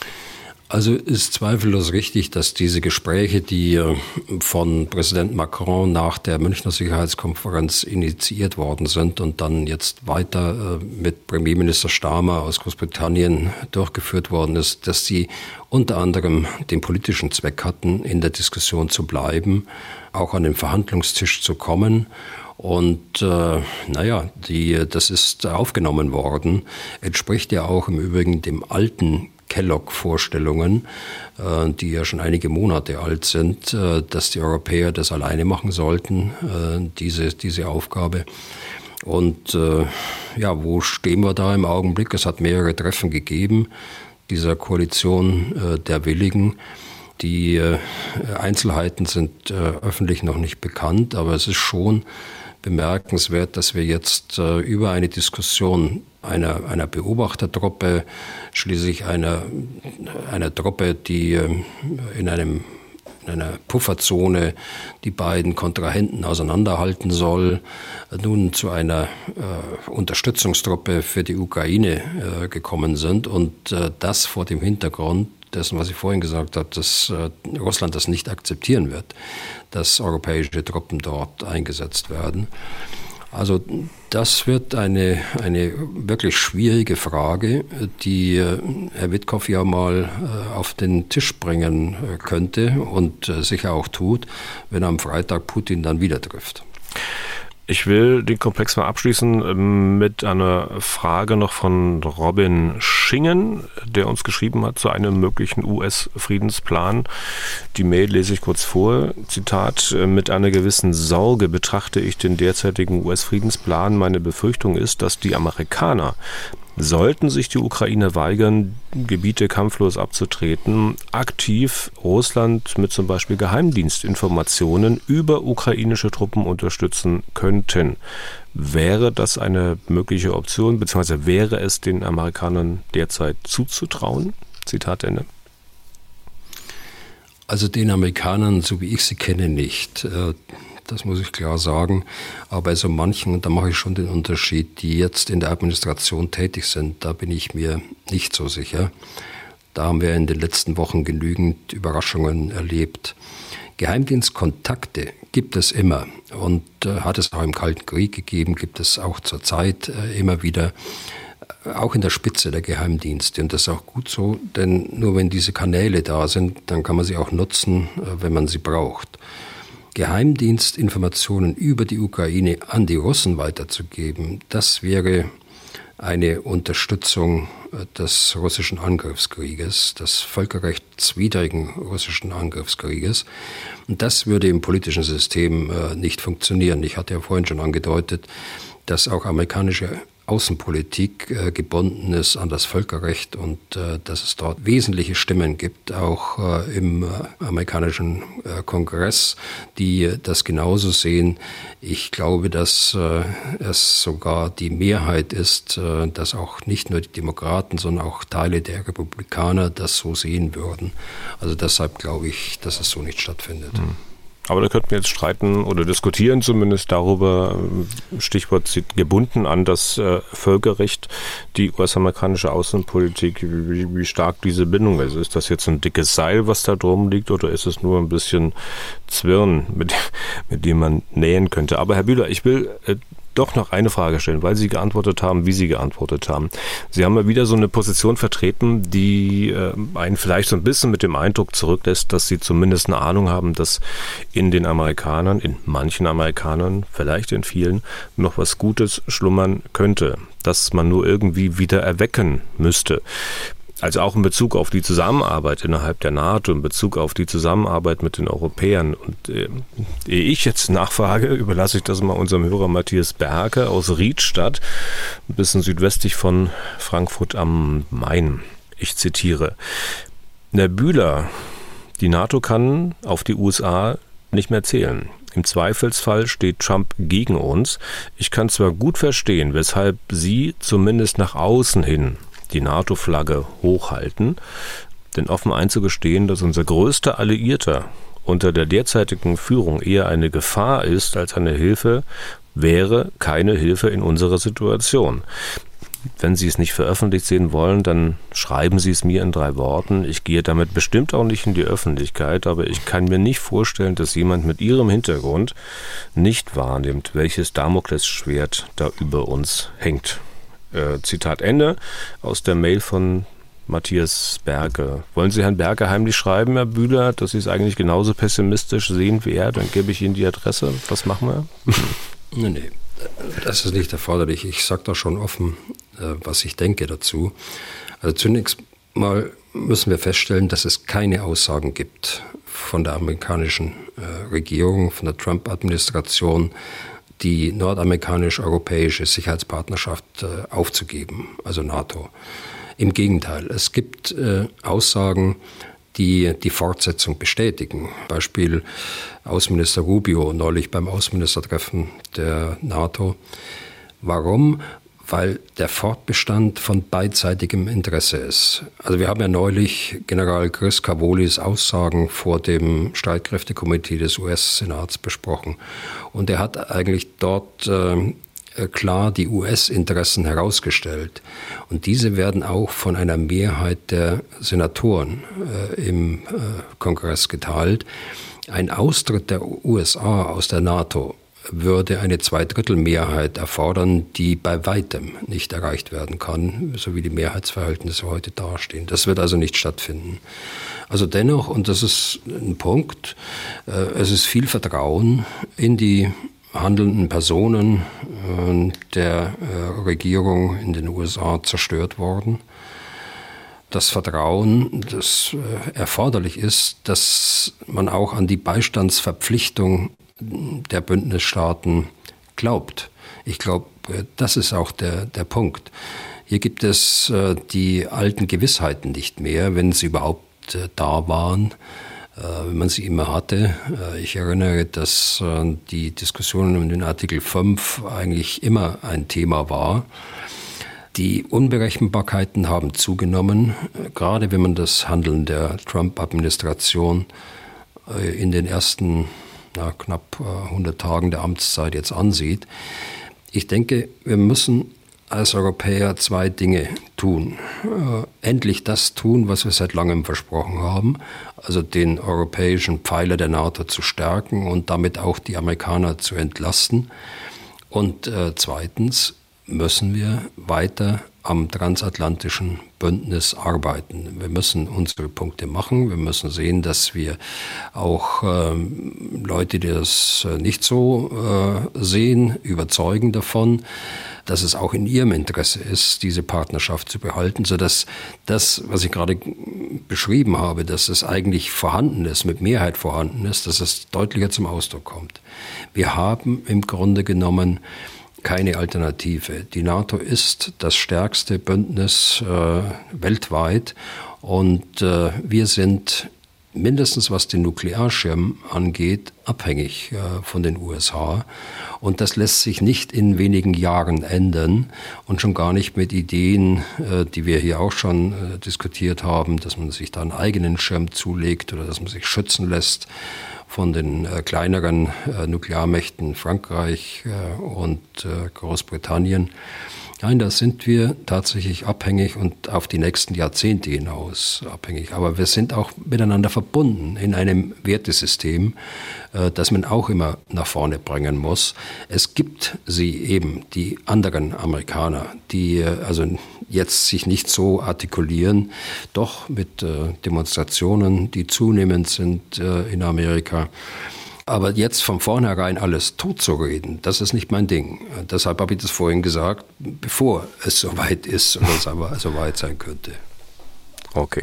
Also ist zweifellos richtig, dass diese Gespräche, die von Präsident Macron nach der Münchner Sicherheitskonferenz initiiert worden sind und dann jetzt weiter mit Premierminister Starmer aus Großbritannien durchgeführt worden ist, dass sie unter anderem den politischen Zweck hatten, in der Diskussion zu bleiben, auch an den Verhandlungstisch zu kommen. Und äh, naja, die, das ist aufgenommen worden, entspricht ja auch im Übrigen dem alten Kellogg-Vorstellungen, äh, die ja schon einige Monate alt sind, äh, dass die Europäer das alleine machen sollten, äh, diese, diese Aufgabe. Und äh, ja, wo stehen wir da im Augenblick? Es hat mehrere Treffen gegeben, dieser Koalition äh, der Willigen. Die äh, Einzelheiten sind äh, öffentlich noch nicht bekannt, aber es ist schon bemerkenswert, dass wir jetzt äh, über eine Diskussion einer, einer Beobachtertruppe, schließlich einer, einer Truppe, die äh, in, einem, in einer Pufferzone die beiden Kontrahenten auseinanderhalten soll, äh, nun zu einer äh, Unterstützungstruppe für die Ukraine äh, gekommen sind und äh, das vor dem Hintergrund dessen, was ich vorhin gesagt habe, dass äh, Russland das nicht akzeptieren wird, dass europäische Truppen dort eingesetzt werden. Also das wird eine, eine wirklich schwierige Frage, die äh, Herr Witkow ja mal äh, auf den Tisch bringen äh, könnte und äh, sicher auch tut, wenn am Freitag Putin dann wieder trifft. Ich will den Komplex mal abschließen mit einer Frage noch von Robin Schingen, der uns geschrieben hat zu einem möglichen U S-Friedensplan. Die Mail lese ich kurz vor. Zitat: Mit einer gewissen Sorge betrachte ich den derzeitigen U S-Friedensplan. Meine Befürchtung ist, dass die Amerikaner, sollten sich die Ukraine weigern, Gebiete kampflos abzutreten, aktiv Russland mit zum Beispiel Geheimdienstinformationen über ukrainische Truppen unterstützen könnten. Wäre das eine mögliche Option, beziehungsweise wäre es den Amerikanern derzeit zuzutrauen? Zitat Ende. Also den Amerikanern, so wie ich sie kenne, nicht. Das muss ich klar sagen. Aber bei so manchen, und da mache ich schon den Unterschied, die jetzt in der Administration tätig sind, da bin ich mir nicht so sicher. Da haben wir in den letzten Wochen genügend Überraschungen erlebt. Geheimdienstkontakte gibt es immer und äh, hat es auch im Kalten Krieg gegeben, gibt es auch zurzeit äh, immer wieder, äh, auch in der Spitze der Geheimdienste. Und das ist auch gut so, denn nur wenn diese Kanäle da sind, dann kann man sie auch nutzen, äh, wenn man sie braucht. Geheimdienstinformationen über die Ukraine an die Russen weiterzugeben, das wäre eine Unterstützung des russischen Angriffskrieges, des völkerrechtswidrigen russischen Angriffskrieges. Und das würde im politischen System nicht funktionieren. Ich hatte ja vorhin schon angedeutet, dass auch amerikanische Außenpolitik äh, gebunden ist an das Völkerrecht und äh, dass es dort wesentliche Stimmen gibt, auch äh, im äh, amerikanischen äh, Kongress, die äh, das genauso sehen. Ich glaube, dass äh, es sogar die Mehrheit ist, äh, dass auch nicht nur die Demokraten, sondern auch Teile der Republikaner das so sehen würden. Also deshalb glaube ich, dass es so nicht stattfindet. Hm. Aber da könnten wir jetzt streiten oder diskutieren zumindest darüber, Stichwort gebunden an das äh, Völkerrecht, die U S-amerikanische Außenpolitik, wie, wie stark diese Bindung ist. Ist das jetzt ein dickes Seil, was da drum liegt, oder ist es nur ein bisschen Zwirn, mit, mit dem man nähen könnte? Aber Herr Bühler, ich will äh, doch noch eine Frage stellen, weil Sie geantwortet haben, wie Sie geantwortet haben. Sie haben ja wieder so eine Position vertreten, die äh, einen vielleicht so ein bisschen mit dem Eindruck zurücklässt, dass Sie zumindest eine Ahnung haben, dass in den Amerikanern, in manchen Amerikanern, vielleicht in vielen, noch was Gutes schlummern könnte, dass man nur irgendwie wieder erwecken müsste. Also auch in Bezug auf die Zusammenarbeit innerhalb der NATO, in Bezug auf die Zusammenarbeit mit den Europäern. Und äh, ehe ich jetzt nachfrage, überlasse ich das mal unserem Hörer Matthias Berke aus Riedstadt, ein bisschen südwestlich von Frankfurt am Main. Ich zitiere: Herr Bühler, die NATO kann auf die U S A nicht mehr zählen. Im Zweifelsfall steht Trump gegen uns. Ich kann zwar gut verstehen, weshalb Sie zumindest nach außen hin die NATO-Flagge hochhalten, denn offen einzugestehen, dass unser größter Alliierter unter der derzeitigen Führung eher eine Gefahr ist als eine Hilfe, wäre keine Hilfe in unserer Situation. Wenn Sie es nicht veröffentlicht sehen wollen, dann schreiben Sie es mir in drei Worten. Ich gehe damit bestimmt auch nicht in die Öffentlichkeit, aber ich kann mir nicht vorstellen, dass jemand mit Ihrem Hintergrund nicht wahrnimmt, welches Damoklesschwert da über uns hängt. Äh, Zitat Ende aus der Mail von Matthias Berge. Wollen Sie Herrn Berge heimlich schreiben, Herr Bühler, dass Sie es eigentlich genauso pessimistisch sehen wie er? Dann gebe ich Ihnen die Adresse. Was machen wir? Nee, nee, das ist nicht erforderlich. Ich sage da schon offen, was ich denke dazu. Also zunächst mal müssen wir feststellen, dass es keine Aussagen gibt von der amerikanischen Regierung, von der Trump-Administration, die nordamerikanisch-europäische Sicherheitspartnerschaft aufzugeben, also NATO. Im Gegenteil, es gibt äh, Aussagen, die die Fortsetzung bestätigen. Beispiel Außenminister Rubio neulich beim Außenministertreffen der NATO. Warum? Weil der Fortbestand von beidseitigem Interesse ist. Also wir haben ja neulich General Chris Cavolis Aussagen vor dem Streitkräftekomitee des U S-Senats besprochen. Und er hat eigentlich dort äh, klar die U S-Interessen herausgestellt. Und diese werden auch von einer Mehrheit der Senatoren äh, im äh, Kongress geteilt. Ein Austritt der U S A aus der NATO würde eine Zweidrittelmehrheit erfordern, die bei weitem nicht erreicht werden kann, so wie die Mehrheitsverhältnisse heute dastehen. Das wird also nicht stattfinden. Also dennoch, und das ist ein Punkt, äh, es ist viel Vertrauen in die handelnden Personen äh, der äh, Regierung in den U S A zerstört worden. Das Vertrauen, das äh, erforderlich ist, dass man auch an die Beistandsverpflichtung der Bündnisstaaten glaubt. Ich glaube, äh, das ist auch der, der Punkt. Hier gibt es äh, die alten Gewissheiten nicht mehr, wenn sie überhaupt äh, da waren, wenn man sie immer hatte. Ich erinnere, dass die Diskussion um den Artikel fünf eigentlich immer ein Thema war. Die Unberechenbarkeiten haben zugenommen, gerade wenn man das Handeln der Trump-Administration in den ersten na, knapp hundert Tagen der Amtszeit jetzt ansieht. Ich denke, wir müssen als Europäer zwei Dinge tun. Äh, endlich das tun, was wir seit langem versprochen haben, also den europäischen Pfeiler der NATO zu stärken und damit auch die Amerikaner zu entlasten. Und äh, zweitens müssen wir weiter am transatlantischen Bündnis arbeiten. Wir müssen unsere Punkte machen. Wir müssen sehen, dass wir auch ähm, Leute, die das nicht so äh, sehen, überzeugen davon, dass es auch in ihrem Interesse ist, diese Partnerschaft zu behalten, sodass das, was ich gerade beschrieben habe, dass es eigentlich vorhanden ist, mit Mehrheit vorhanden ist, dass es deutlicher zum Ausdruck kommt. Wir haben im Grunde genommen keine Alternative. Die NATO ist das stärkste Bündnis äh, weltweit und äh, wir sind mindestens was den Nuklearschirm angeht, abhängig äh, von den U S A. Und das lässt sich nicht in wenigen Jahren ändern und schon gar nicht mit Ideen, äh, die wir hier auch schon äh, diskutiert haben, dass man sich da einen eigenen Schirm zulegt oder dass man sich schützen lässt von den äh, kleineren äh, Nuklearmächten Frankreich äh, und äh, Großbritannien. Nein, da sind wir tatsächlich abhängig und auf die nächsten Jahrzehnte hinaus abhängig. Aber wir sind auch miteinander verbunden in einem Wertesystem, äh, das man auch immer nach vorne bringen muss. Es gibt sie eben, die anderen Amerikaner, die äh, also jetzt sich nicht so artikulieren, doch mit äh, Demonstrationen, die zunehmend sind äh, in Amerika. Aber jetzt von vornherein alles totzureden, das ist nicht mein Ding. Deshalb habe ich das vorhin gesagt, bevor es soweit ist und es aber soweit sein könnte. Okay.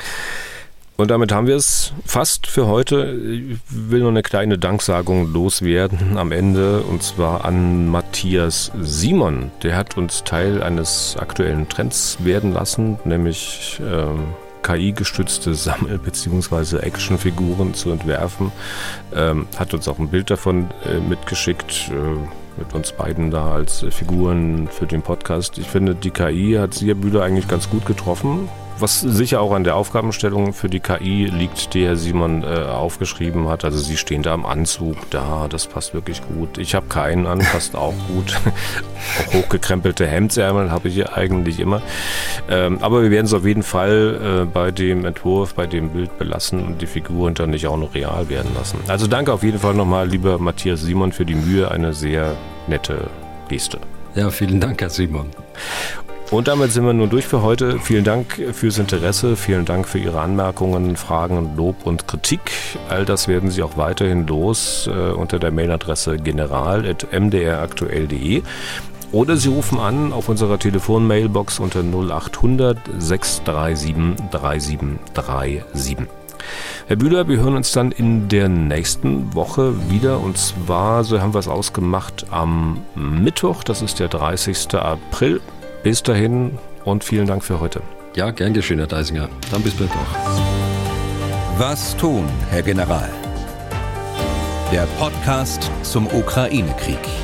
Und damit haben wir es fast für heute. Ich will nur eine kleine Danksagung loswerden am Ende, und zwar an Matthias Simon. Der hat uns Teil eines aktuellen Trends werden lassen, nämlich ähm, K I-gestützte Sammel- bzw. Actionfiguren zu entwerfen. Ähm, hat uns auch ein Bild davon äh, mitgeschickt, äh, mit uns beiden da als Figuren für den Podcast. Ich finde, die K I hat Sie, Herr Bühler, eigentlich ganz gut getroffen. Was sicher auch an der Aufgabenstellung für die K I liegt, die Herr Simon äh, aufgeschrieben hat. Also Sie stehen da im Anzug da, das passt wirklich gut. Ich habe keinen an, passt auch gut. Auch hochgekrempelte Hemdsärmel habe ich hier eigentlich immer. Ähm, aber wir werden es auf jeden Fall äh, bei dem Entwurf, bei dem Bild belassen und die Figuren dann nicht auch noch real werden lassen. Also danke auf jeden Fall nochmal, lieber Matthias Simon, für die Mühe. Eine sehr nette Geste. Ja, vielen Dank, Herr Simon. Und damit sind wir nun durch für heute. Vielen Dank fürs Interesse, vielen Dank für Ihre Anmerkungen, Fragen, Lob und Kritik. All das werden Sie auch weiterhin los äh, unter der Mailadresse general at m d r aktuell punkt d e oder Sie rufen an auf unserer Telefonmailbox unter null acht hundert sechs drei sieben drei sieben drei sieben. Herr Bühler, wir hören uns dann in der nächsten Woche wieder, und zwar, so haben wir es ausgemacht, am Mittwoch, das ist der dreißigsten April. Bis dahin und vielen Dank für heute. Ja, gern geschehen, Herr Deisinger. Dann bis Mittwoch. Was tun, Herr General? Der Podcast zum Ukraine-Krieg.